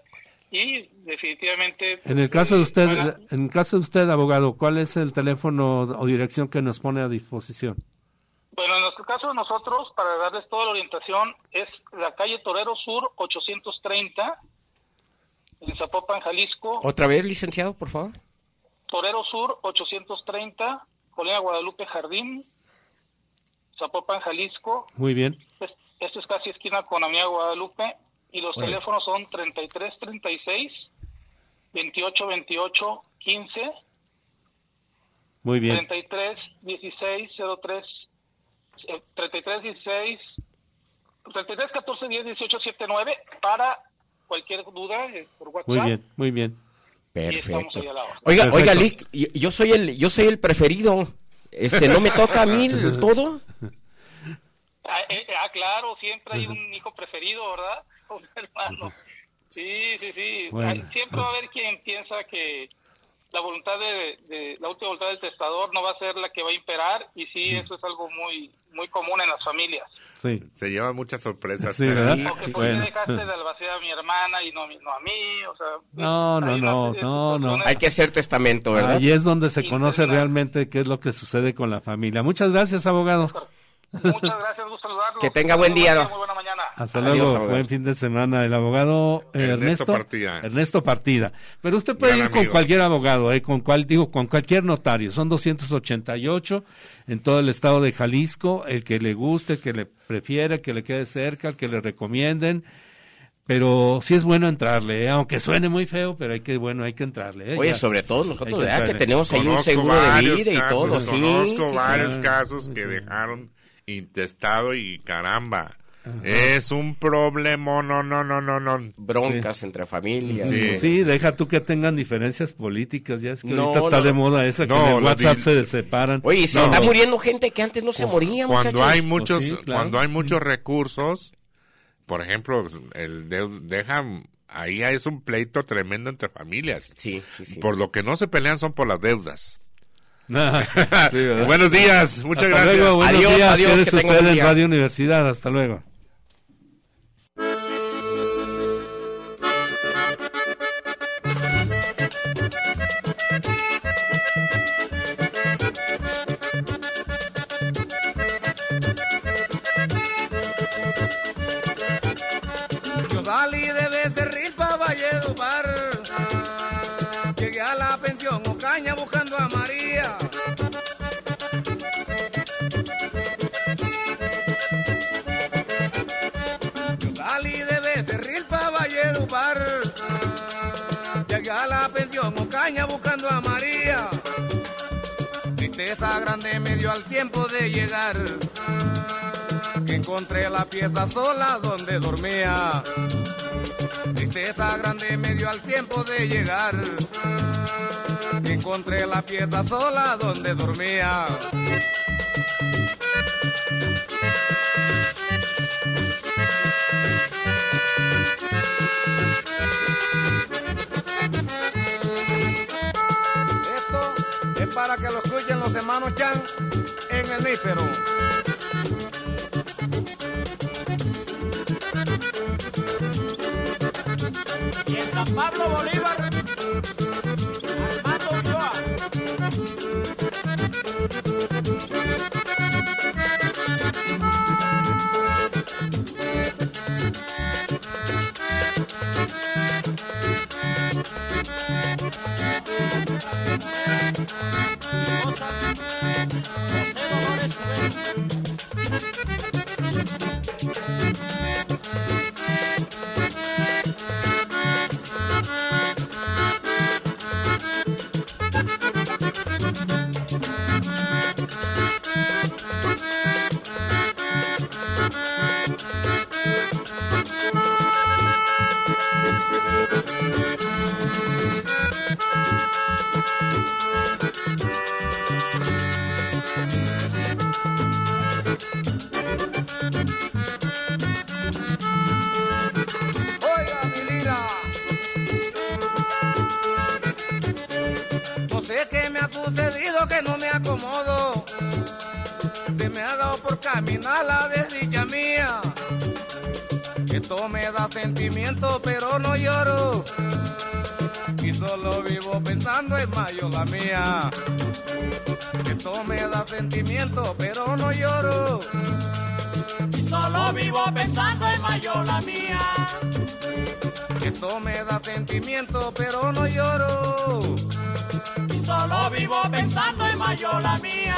y definitivamente en el caso de usted a... en el caso de usted, abogado, ¿cuál es el teléfono o dirección que nos pone a disposición? Bueno, en nuestro caso de nosotros, para darles toda la orientación, es la calle Torero Sur ochocientos treinta, en Zapopan, Jalisco. Otra vez, licenciado, por favor. Torero Sur ochocientos treinta, Colonia Guadalupe Jardín, Zapopan, Jalisco. Muy bien. Esto es casi esquina con Avenida Guadalupe. Y los bueno. teléfonos son treinta y tres treinta y seis, veintiocho veintiocho quince. Muy bien. treinta y tres dieciséis cero tres, eh, treinta y tres dieciséis, treinta y tres catorce diez dieciocho setenta y nueve para cualquier duda eh, por WhatsApp. Muy bien, muy bien. Perfecto. Oiga, Perfecto. oiga, Lick, yo soy el yo soy el preferido. Este, ¿no me toca a mí el todo? Ah, eh, ah, claro, siempre hay un hijo preferido, ¿verdad? Un hermano. Sí, sí, sí. Bueno. Siempre va a haber quien piensa que la voluntad de, de la última voluntad del testador no va a ser la que va a imperar, y sí, eso es algo muy muy común en las familias. Sí. Se llevan muchas sorpresas. Sí, ¿verdad? O que por qué dejaste de albacea a mi hermana y no, no a mí, o sea... No, no, no, no, no. Hay que hacer testamento, ¿verdad? Ahí es donde se conoce realmente qué es lo que sucede con la familia. Muchas gracias, abogado. Muchas gracias, gusto saludarlo. Que tenga buen día, ¿no? Muy buena mañana. Hasta Adiós, luego, abogado. buen fin de semana. El abogado eh, Ernesto Ernesto Partida. Ernesto Partida. Pero usted puede Gran ir con amigo. cualquier abogado, eh, con cual digo, con cualquier notario. Son doscientos ochenta y ocho en todo el estado de Jalisco, el que le guste, el que le prefiera, el que le quede cerca, el que le recomienden. Pero sí es bueno entrarle, eh, aunque suene muy feo, pero hay que bueno, hay que entrarle. Eh, Oye, ya. sobre todo Hay nosotros, que ¿verdad? Que entrarle. tenemos ahí un Conozco seguro de varios vida y casos, todo, sí. Conozco sí, varios sí. casos que dejaron intestado y caramba. Es un problema, no, no, no, no, no. Broncas sí. entre familias. Sí. Sí, deja tú que tengan diferencias políticas, ya es que No, ahorita está no, de no. moda esa, que No, en el lo WhatsApp di- se separan. Oye, se No, está no. muriendo gente que antes no se moría, Cuando muchachos. hay muchos, sí, claro. cuando hay muchos recursos, por ejemplo, el de, dejan, ahí es un pleito tremendo entre familias. Sí, sí, sí. Por lo que no se pelean son por las deudas. Nah, sí, ¿verdad? Buenos días, muchas Hasta gracias. luego, buenos Adiós, días, adiós, quédese que tenga usted buen en día. Radio Universidad, hasta luego. Yo salí de Becerril pa' Valledupar, llegué a la pensión Ocaña buscando a María. Yo salí de Becerril pa' Valledupar, llegué a la pensión Ocaña buscando a María. Tristeza grande me dio al tiempo de llegar, que encontré la pieza sola donde dormía. Tristeza grande me dio al tiempo de llegar, que encontré la pieza sola donde dormía. Esto es para que lo escuchen los hermanos Chan en el níspero. Y en San Pablo Bolívar, Armando Ulloa. Oiga, mi lira. No sé qué me ha sucedido que no me acomodo. Se me ha dado por caminar la desdicha mía. Esto me da sentimiento, pero no lloro. Y solo vivo pensando en mayo la mía. Esto me da sentimiento, pero no lloro. Y solo vivo pensando en mayo la mía. Esto me da sentimiento, pero no lloro. Y solo vivo pensando en mayo la mía.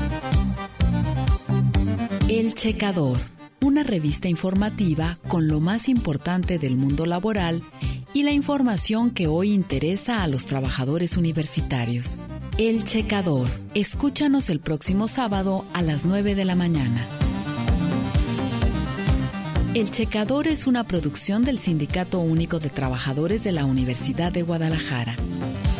El Checador, una revista informativa con lo más importante del mundo laboral y la información que hoy interesa a los trabajadores universitarios. El Checador. Escúchanos el próximo sábado a las nueve de la mañana. El Checador es una producción del Sindicato Único de Trabajadores de la Universidad de Guadalajara.